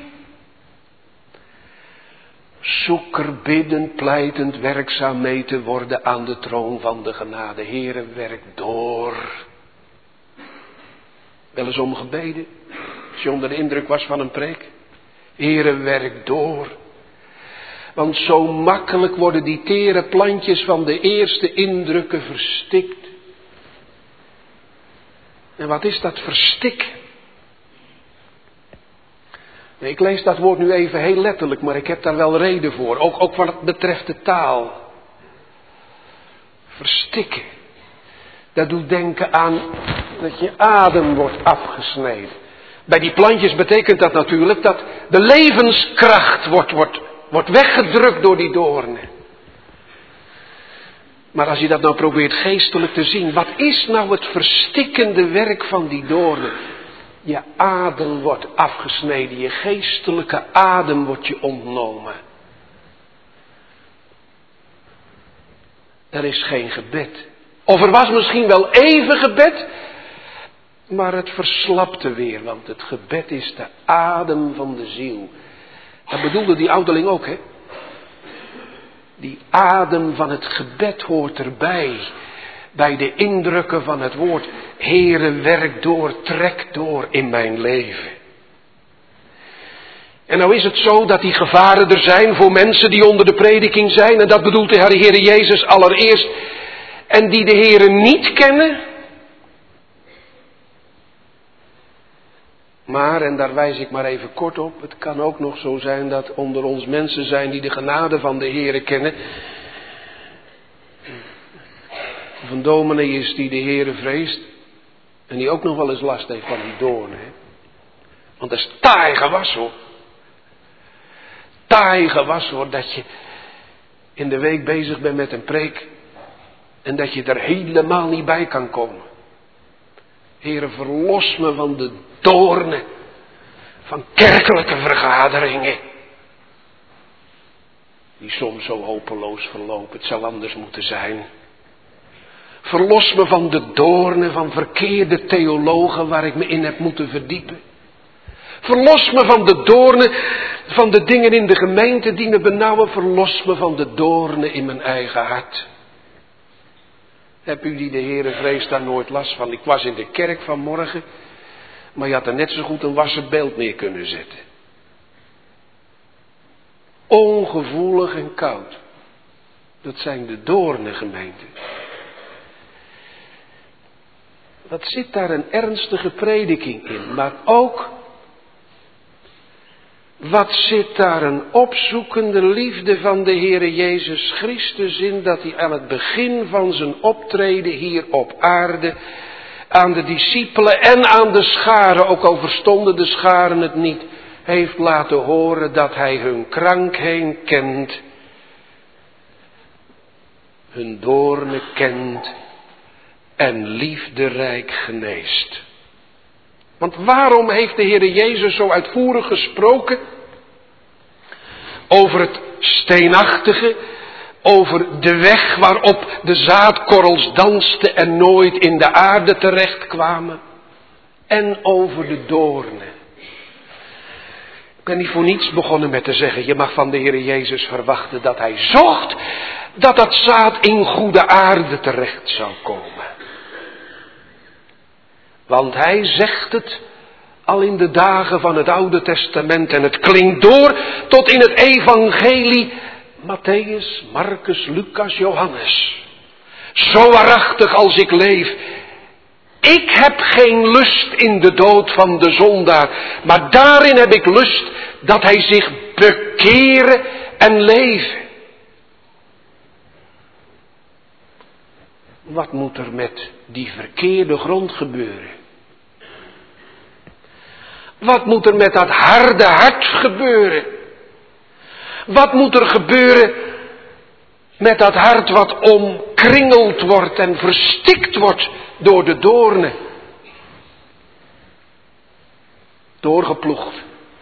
[SPEAKER 1] Zoek er biddend, pleitend, werkzaam mee te worden aan de troon van de genade. Heere, werk door. Wel eens om gebeden. Als je onder de indruk was van een preek. Heere, werk door. Want zo makkelijk worden die tere plantjes van de eerste indrukken verstikt. En wat is dat verstik? Nee, ik lees dat woord nu even heel letterlijk, maar ik heb daar wel reden voor. Ook wat betreft de taal. Verstikken. Dat doet denken aan dat je adem wordt afgesneden. Bij die plantjes betekent dat natuurlijk dat de levenskracht wordt weggedrukt door die doornen. Maar als je dat nou probeert geestelijk te zien, wat is nou het verstikkende werk van die doornen? Je adem wordt afgesneden, je geestelijke adem wordt je ontnomen. Er is geen gebed. Of er was misschien wel even gebed, maar het verslapte weer, want het gebed is de adem van de ziel. Dat bedoelde die ouderling ook, hè? Die adem van het gebed hoort erbij. Bij de indrukken van het woord. Heere, werk door, trek door in mijn leven. En nou is het zo dat die gevaren er zijn voor mensen die onder de prediking zijn. En dat bedoelt de Heere Jezus allereerst. En die de Heere niet kennen. Maar, en daar wijs ik maar even kort op, het kan ook nog zo zijn dat onder ons mensen zijn die de genade van de Heere kennen. Of een dominee is die de Heere vreest en die ook nog wel eens last heeft van die doornen. Hè? Want dat is taai gewas hoor. Taai gewas hoor, dat je in de week bezig bent met een preek en dat je er helemaal niet bij kan komen. Heere, verlos me van de doornen van kerkelijke vergaderingen. Die soms zo hopeloos verlopen, het zou anders moeten zijn. Verlos me van de doornen van verkeerde theologen waar ik me in heb moeten verdiepen. Verlos me van de doornen van de dingen in de gemeente die me benauwen. Verlos me van de doornen in mijn eigen hart. Heb u die de Heere vrees daar nooit last van? Ik was in de kerk vanmorgen, maar je had er net zo goed een wassen beeld neer kunnen zetten. Ongevoelig en koud. Dat zijn de doornen, gemeente. Wat zit daar een ernstige prediking in, maar ook wat zit daar een opzoekende liefde van de Heere Jezus Christus in, dat hij aan het begin van zijn optreden hier op aarde aan de discipelen en aan de scharen, ook al verstonden de scharen het niet, heeft laten horen dat hij hun krankheid kent, hun doornen kent en liefderijk geneest. Want waarom heeft de Heere Jezus zo uitvoerig gesproken over het steenachtige, over de weg waarop de zaadkorrels dansten en nooit in de aarde terechtkwamen, en over de doornen? Ik ben niet voor niets begonnen met te zeggen, je mag van de Heere Jezus verwachten dat hij zocht dat dat zaad in goede aarde terecht zou komen. Want hij zegt het Al in de dagen van het Oude Testament. En het klinkt door tot in het evangelie. Mattheüs, Marcus, Lucas, Johannes. Zo waarachtig als ik leef. Ik heb geen lust in de dood van de zondaar. Maar daarin heb ik lust dat hij zich bekeren en leven. Wat moet er met die verkeerde grond gebeuren? Wat moet er met dat harde hart gebeuren? Wat moet er gebeuren met dat hart wat omkringeld wordt en verstikt wordt door de doornen? Doorgeploegd.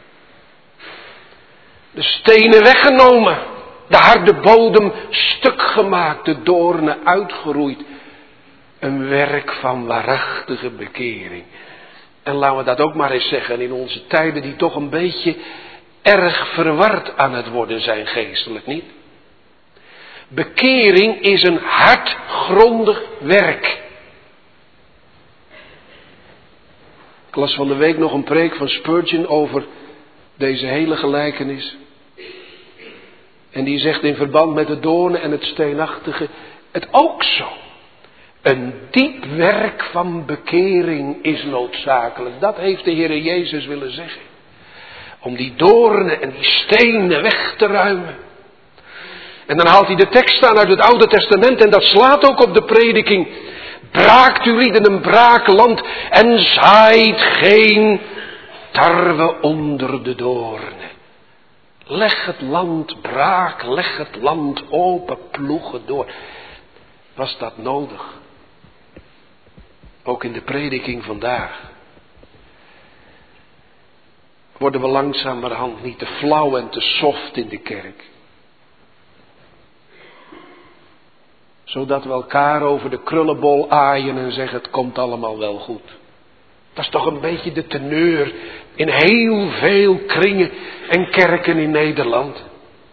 [SPEAKER 1] De stenen weggenomen. De harde bodem stuk gemaakt. De doornen uitgeroeid. Een werk van waarachtige bekering. En laten we dat ook maar eens zeggen in onze tijden die toch een beetje erg verward aan het worden zijn geestelijk, niet? Bekering is een hartgrondig werk. Ik las van de week nog een preek van Spurgeon over deze hele gelijkenis. En die zegt in verband met de doornen en het steenachtige het ook zo. Een diep werk van bekering is noodzakelijk. Dat heeft de Heere Jezus willen zeggen. Om die doornen en die stenen weg te ruimen. En dan haalt hij de tekst aan uit het Oude Testament en dat slaat ook op de prediking. Braakt u lieden een braakland en zaait geen tarwe onder de doornen. Leg het land braak, leg het land open, ploegen door. Was dat nodig? Ook in de prediking vandaag. Worden we langzamerhand niet te flauw en te soft in de kerk. Zodat we elkaar over de krullenbol aaien en zeggen het komt allemaal wel goed. Dat is toch een beetje de teneur in heel veel kringen en kerken in Nederland.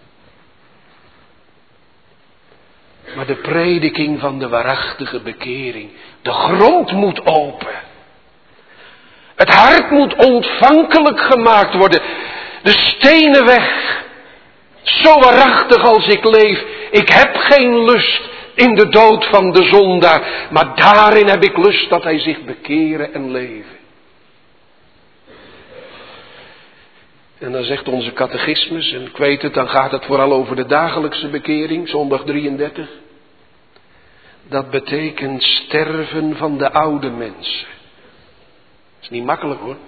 [SPEAKER 1] Maar de prediking van de waarachtige bekering. De grond moet open. Het hart moet ontvankelijk gemaakt worden. De stenen weg. Zo waarachtig als ik leef. Ik heb geen lust in de dood van de zondaar. Maar daarin heb ik lust dat hij zich bekeren en leven. En dan zegt onze catechismus, en ik weet het, dan gaat het vooral over de dagelijkse bekering, zondag 33. Dat betekent sterven van de oude mensen. Dat is niet makkelijk hoor.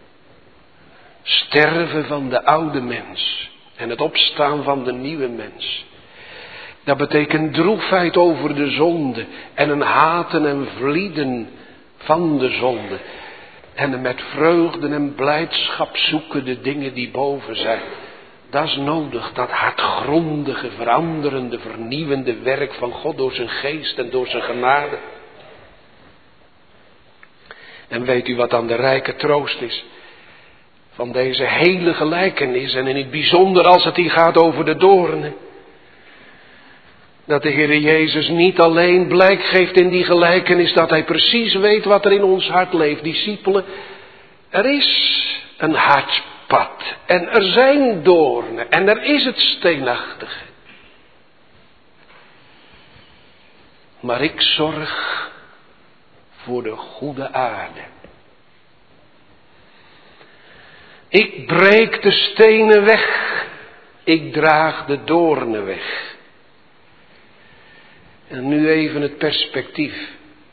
[SPEAKER 1] Sterven van de oude mens. En het opstaan van de nieuwe mens. Dat betekent droefheid over de zonde. En een haten en vlieden van de zonde. En met vreugde en blijdschap zoeken de dingen die boven zijn. Dat is nodig, dat hartgrondige, veranderende, vernieuwende werk van God door zijn geest en door zijn genade. En weet u wat dan de rijke troost is van deze hele gelijkenis en in het bijzonder als het hier gaat over de doornen. Dat de Heere Jezus niet alleen blijk geeft in die gelijkenis dat hij precies weet wat er in ons hart leeft. Discipelen, er is een hartpad en er zijn doornen en er is het steenachtige. Maar ik zorg voor de goede aarde. Ik breek de stenen weg, ik draag de doornen weg. En nu even het perspectief.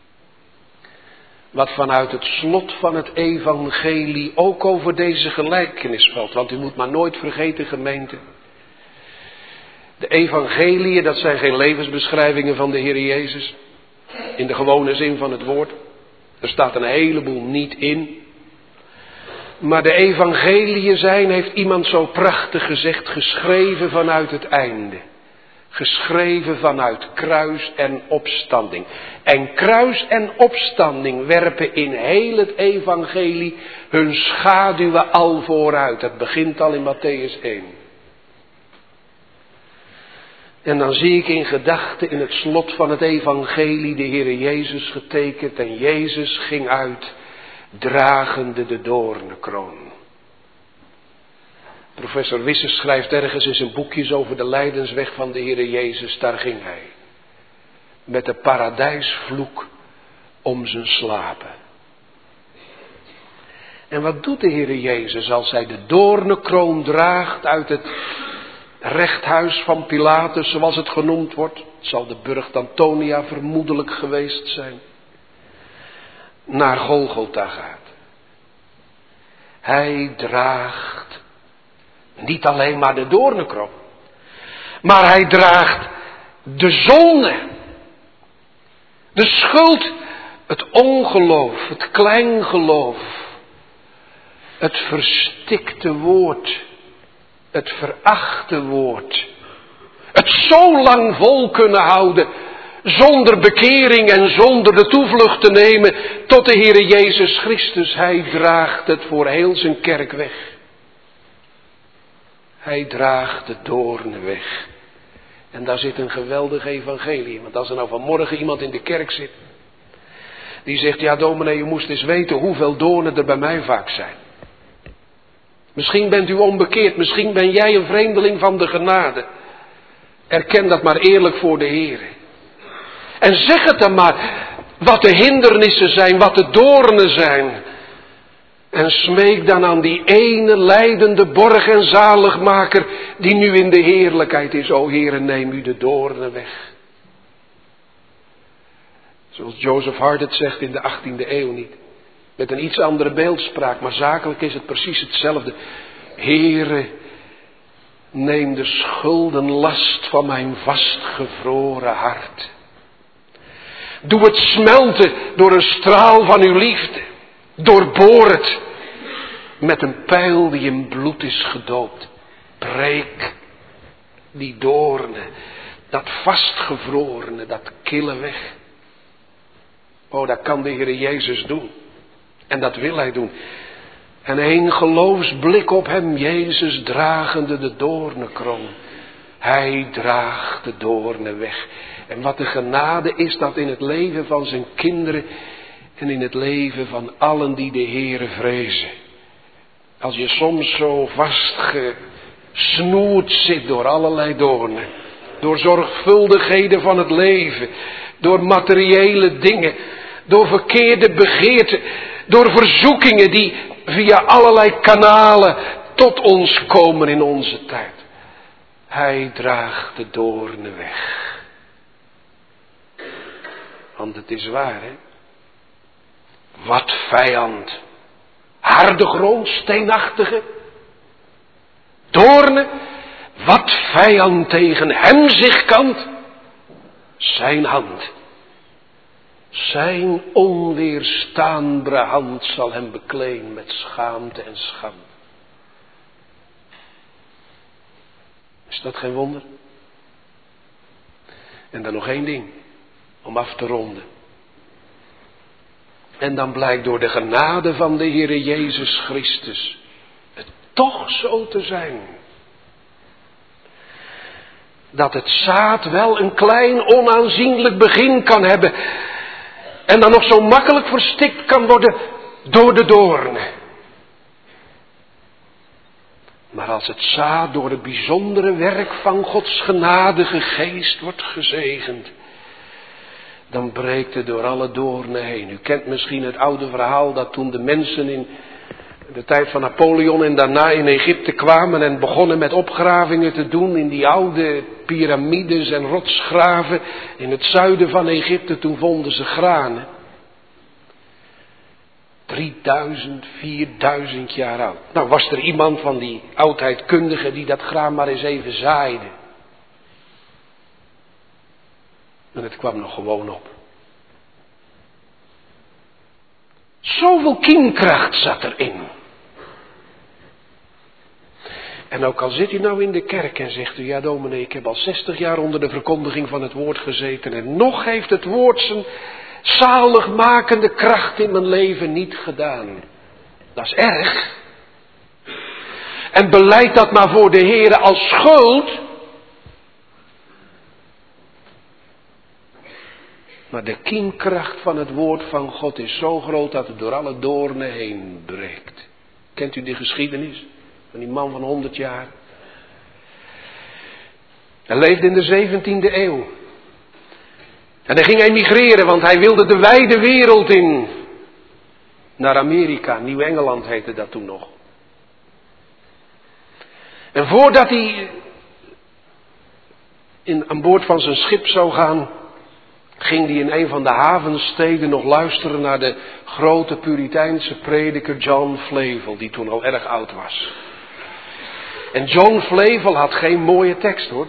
[SPEAKER 1] Wat vanuit het slot van het evangelie ook over deze gelijkenis valt. Want u moet maar nooit vergeten, gemeente. De evangeliën, dat zijn geen levensbeschrijvingen van de Heer Jezus. In de gewone zin van het woord. Er staat een heleboel niet in. Maar de evangeliën zijn, heeft iemand zo prachtig gezegd, geschreven vanuit het einde. Geschreven vanuit kruis en opstanding. En kruis en opstanding werpen in heel het evangelie hun schaduwen al vooruit. Het begint al in Mattheüs 1. En dan zie ik in gedachten in het slot van het evangelie de Heere Jezus getekend. En Jezus ging uit dragende de doornenkroon. Professor Wisse schrijft ergens in zijn boekjes over de lijdensweg van de Heere Jezus. Daar ging hij. Met de paradijsvloek om zijn slapen. En wat doet de Heere Jezus als hij de doornenkroon draagt uit het rechthuis van Pilatus, zoals het genoemd wordt? Het zal de burcht Antonia vermoedelijk geweest zijn. Naar Golgotha gaat. Hij draagt niet alleen maar de doornenkroon, maar hij draagt de zonde, de schuld, het ongeloof, het kleingeloof, het verstikte woord, het verachte woord, het zo lang vol kunnen houden zonder bekering en zonder de toevlucht te nemen tot de Heere Jezus Christus. Hij draagt het voor heel zijn kerk weg. Hij draagt de doornen weg. En daar zit een geweldig evangelie. Want als er nou vanmorgen iemand in de kerk zit die zegt, ja dominee, u moest eens weten hoeveel doornen er bij mij vaak zijn. Misschien bent u onbekeerd, misschien ben jij een vreemdeling van de genade. Erken dat maar eerlijk voor de Heere. En zeg het dan maar, wat de hindernissen zijn, wat de doornen zijn. En smeek dan aan die ene lijdende borg en zaligmaker die nu in de heerlijkheid is. O Heere, neem u de doornen weg. Zoals Joseph Hart het zegt in de 18e eeuw niet. Met een iets andere beeldspraak, maar zakelijk is het precies hetzelfde. Heere, neem de schuldenlast van mijn vastgevroren hart. Doe het smelten door een straal van uw liefde. Doorboor het met een pijl die in bloed is gedoopt. Breek die doornen, dat vastgevrorene, dat kille weg. Oh, dat kan de Heer Jezus doen. En dat wil hij doen. En één geloofsblik op hem, Jezus dragende de doornenkroon. Hij draagt de doornen weg. En wat de genade is dat in het leven van zijn kinderen en in het leven van allen die de Heere vrezen. Als je soms zo vastgesnoerd zit door allerlei doornen. Door zorgvuldigheden van het leven. Door materiële dingen. Door verkeerde begeerten. Door verzoekingen die via allerlei kanalen tot ons komen in onze tijd. Hij draagt de doornen weg. Want het is waar, hè. Wat vijand. Harde grond, steenachtige. Doornen. Wat vijand tegen hem zich kant. Zijn hand. Zijn onweerstaanbare hand zal hem bekleen met schaamte en schande. Is dat geen wonder? En dan nog één ding. Om af te ronden. En dan blijkt door de genade van de Heere Jezus Christus het toch zo te zijn. Dat het zaad wel een klein onaanzienlijk begin kan hebben. En dan nog zo makkelijk verstikt kan worden door de doornen. Maar als het zaad door het bijzondere werk van Gods genadige geest wordt gezegend, dan breekt het door alle doornen heen. U kent misschien het oude verhaal dat toen de mensen in de tijd van Napoleon en daarna in Egypte kwamen en begonnen met opgravingen te doen in die oude piramides en rotsgraven in het zuiden van Egypte. Toen vonden ze granen. 3000, 4000 jaar oud. Nou was er iemand van die oudheidkundigen die dat graan maar eens even zaaide. En het kwam nog gewoon op. Zoveel kiemkracht zat erin. En ook al zit u nou in de kerk en zegt u, ja dominee, ik heb al 60 jaar onder de verkondiging van het woord gezeten en nog heeft het woord zijn zaligmakende kracht in mijn leven niet gedaan. Dat is erg. En beleid dat maar voor de Heere als schuld. Maar de kiemkracht van het woord van God is zo groot dat het door alle doornen heen breekt. Kent u die geschiedenis van die man van 100 jaar? Hij leefde in de 17e eeuw. En hij ging emigreren, want hij wilde de wijde wereld in. Naar Amerika, Nieuw-Engeland heette dat toen nog. En voordat hij aan boord van zijn schip zou gaan, ging hij in een van de havensteden nog luisteren naar de grote Puriteinse prediker John Flavel, die toen al erg oud was. En John Flavel had geen mooie tekst hoor.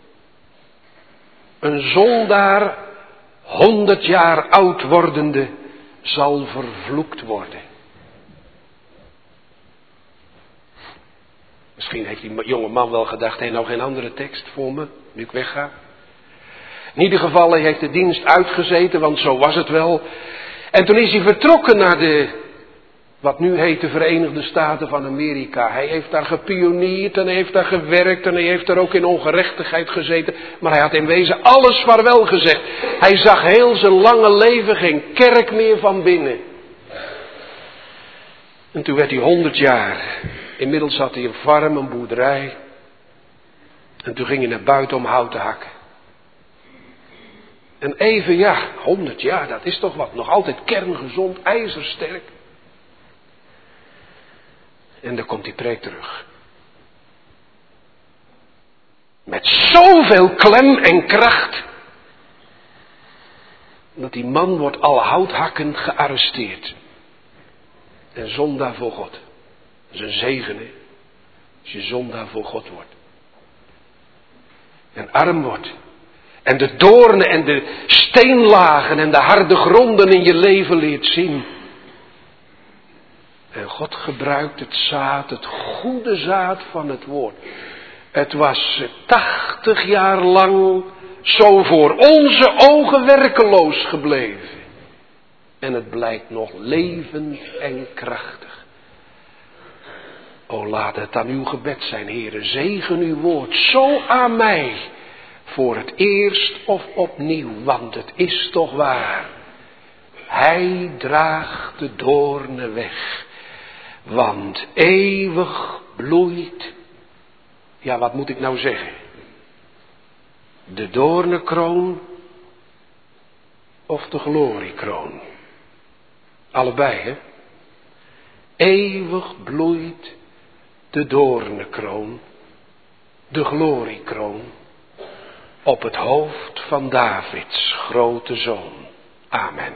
[SPEAKER 1] Een zondaar, 100 jaar oud wordende, zal vervloekt worden. Misschien heeft die jonge man wel gedacht, hij nou geen andere tekst voor me, nu ik wegga. In ieder geval, hij heeft de dienst uitgezeten, want zo was het wel. En toen is hij vertrokken naar wat nu heet de Verenigde Staten van Amerika. Hij heeft daar gepioneerd en hij heeft daar gewerkt en hij heeft daar ook in ongerechtigheid gezeten. Maar hij had in wezen alles vaarwel gezegd. Hij zag heel zijn lange leven geen kerk meer van binnen. En toen werd hij 100 jaar. Inmiddels had hij een farm, een boerderij. En toen ging hij naar buiten om hout te hakken. En even, 100 jaar, dat is toch wat. Nog altijd kerngezond, ijzersterk. En dan komt die preek terug. Met zoveel klem en kracht. Dat die man wordt al houthakkend gearresteerd. En zondaar voor God. Dat is een zegen, hè. Als je zondaar voor God wordt. En arm wordt. En de doornen en de steenlagen en de harde gronden in je leven leert zien. En God gebruikt het zaad, het goede zaad van het woord. Het was 80 jaar lang zo voor onze ogen werkeloos gebleven. En het blijkt nog levend en krachtig. O, laat het aan uw gebed zijn, Heere. Zegen uw woord zo aan mij. Voor het eerst of opnieuw, want het is toch waar. Hij draagt de doornen weg. Want eeuwig bloeit. Ja, wat moet ik nou zeggen? De doornenkroon of de gloriekroon? Allebei, hè? Eeuwig bloeit de doornenkroon, de gloriekroon, op het hoofd van Davids grote zoon. Amen.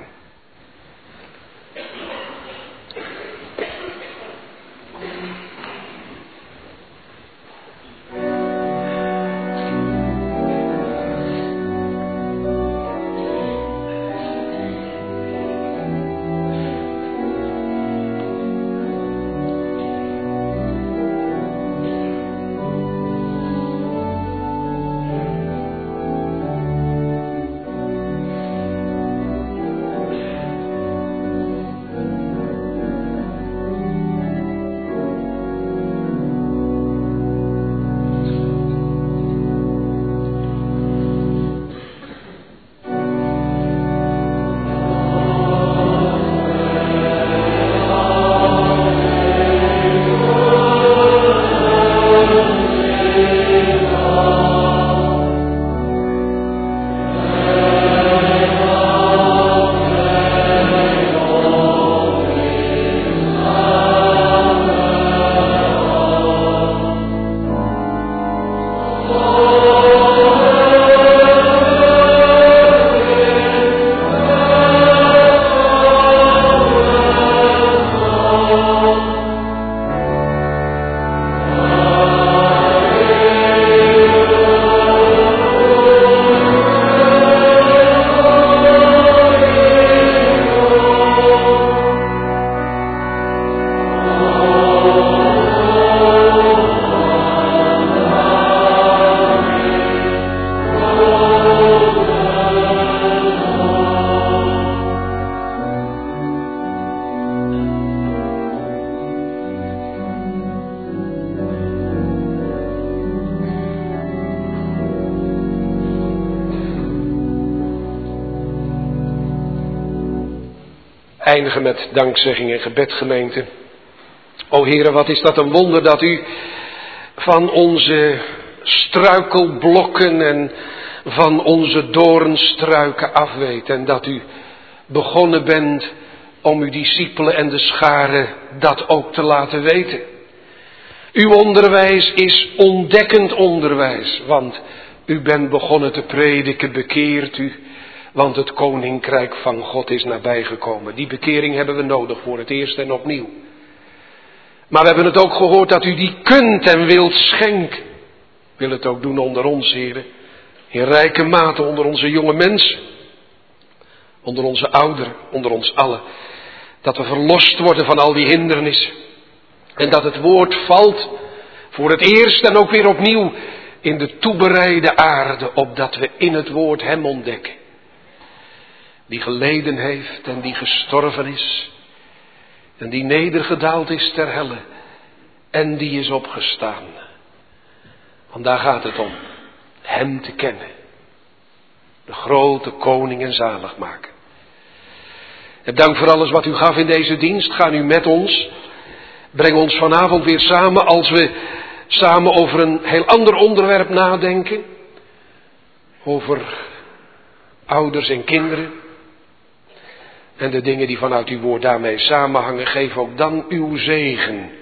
[SPEAKER 1] eindigen met dankzegging en gebed, gemeente. O Heere, wat is dat een wonder dat u van onze struikelblokken en van onze doornstruiken afweet. En dat u begonnen bent om uw discipelen en de scharen dat ook te laten weten. Uw onderwijs is ontdekkend onderwijs, want u bent begonnen te prediken, bekeert u, want het koninkrijk van God is nabijgekomen. Die bekering hebben we nodig voor het eerst en opnieuw. Maar we hebben het ook gehoord dat u die kunt en wilt schenken. Wil het ook doen onder ons, heren. In rijke mate onder onze jonge mensen. Onder onze ouderen, onder ons allen. Dat we verlost worden van al die hindernissen. En dat het woord valt voor het eerst en ook weer opnieuw in de toebereide aarde. Opdat we in het woord hem ontdekken. Die geleden heeft en die gestorven is. En die nedergedaald is ter helle. En die is opgestaan. Want daar gaat het om. Hem te kennen. De grote koning en zaligmaker. En dank voor alles wat u gaf in deze dienst. Ga nu met ons. Breng ons vanavond weer samen als we samen over een heel ander onderwerp nadenken. Over ouders en kinderen. En de dingen die vanuit uw woord daarmee samenhangen. Geef ook dan uw zegen.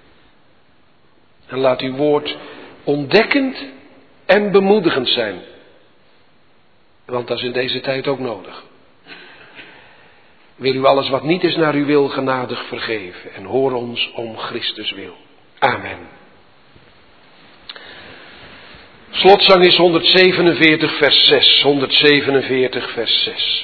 [SPEAKER 1] En laat uw woord ontdekkend en bemoedigend zijn. Want dat is in deze tijd ook nodig. Wil u alles wat niet is naar uw wil genadig vergeven. En hoor ons om Christus wil. Amen. Slotzang is 147 vers 6. 147 vers 6.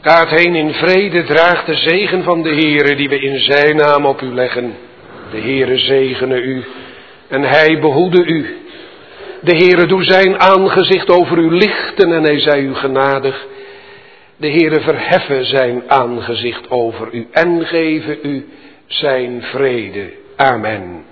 [SPEAKER 1] Gaat heen in vrede, draagt de zegen van de Heere die we in zijn naam op u leggen. De Heere zegene u en hij behoede u. De Heere doe zijn aangezicht over u lichten en hij zij u genadig. De Heere verheffen zijn aangezicht over u en geven u zijn vrede. Amen.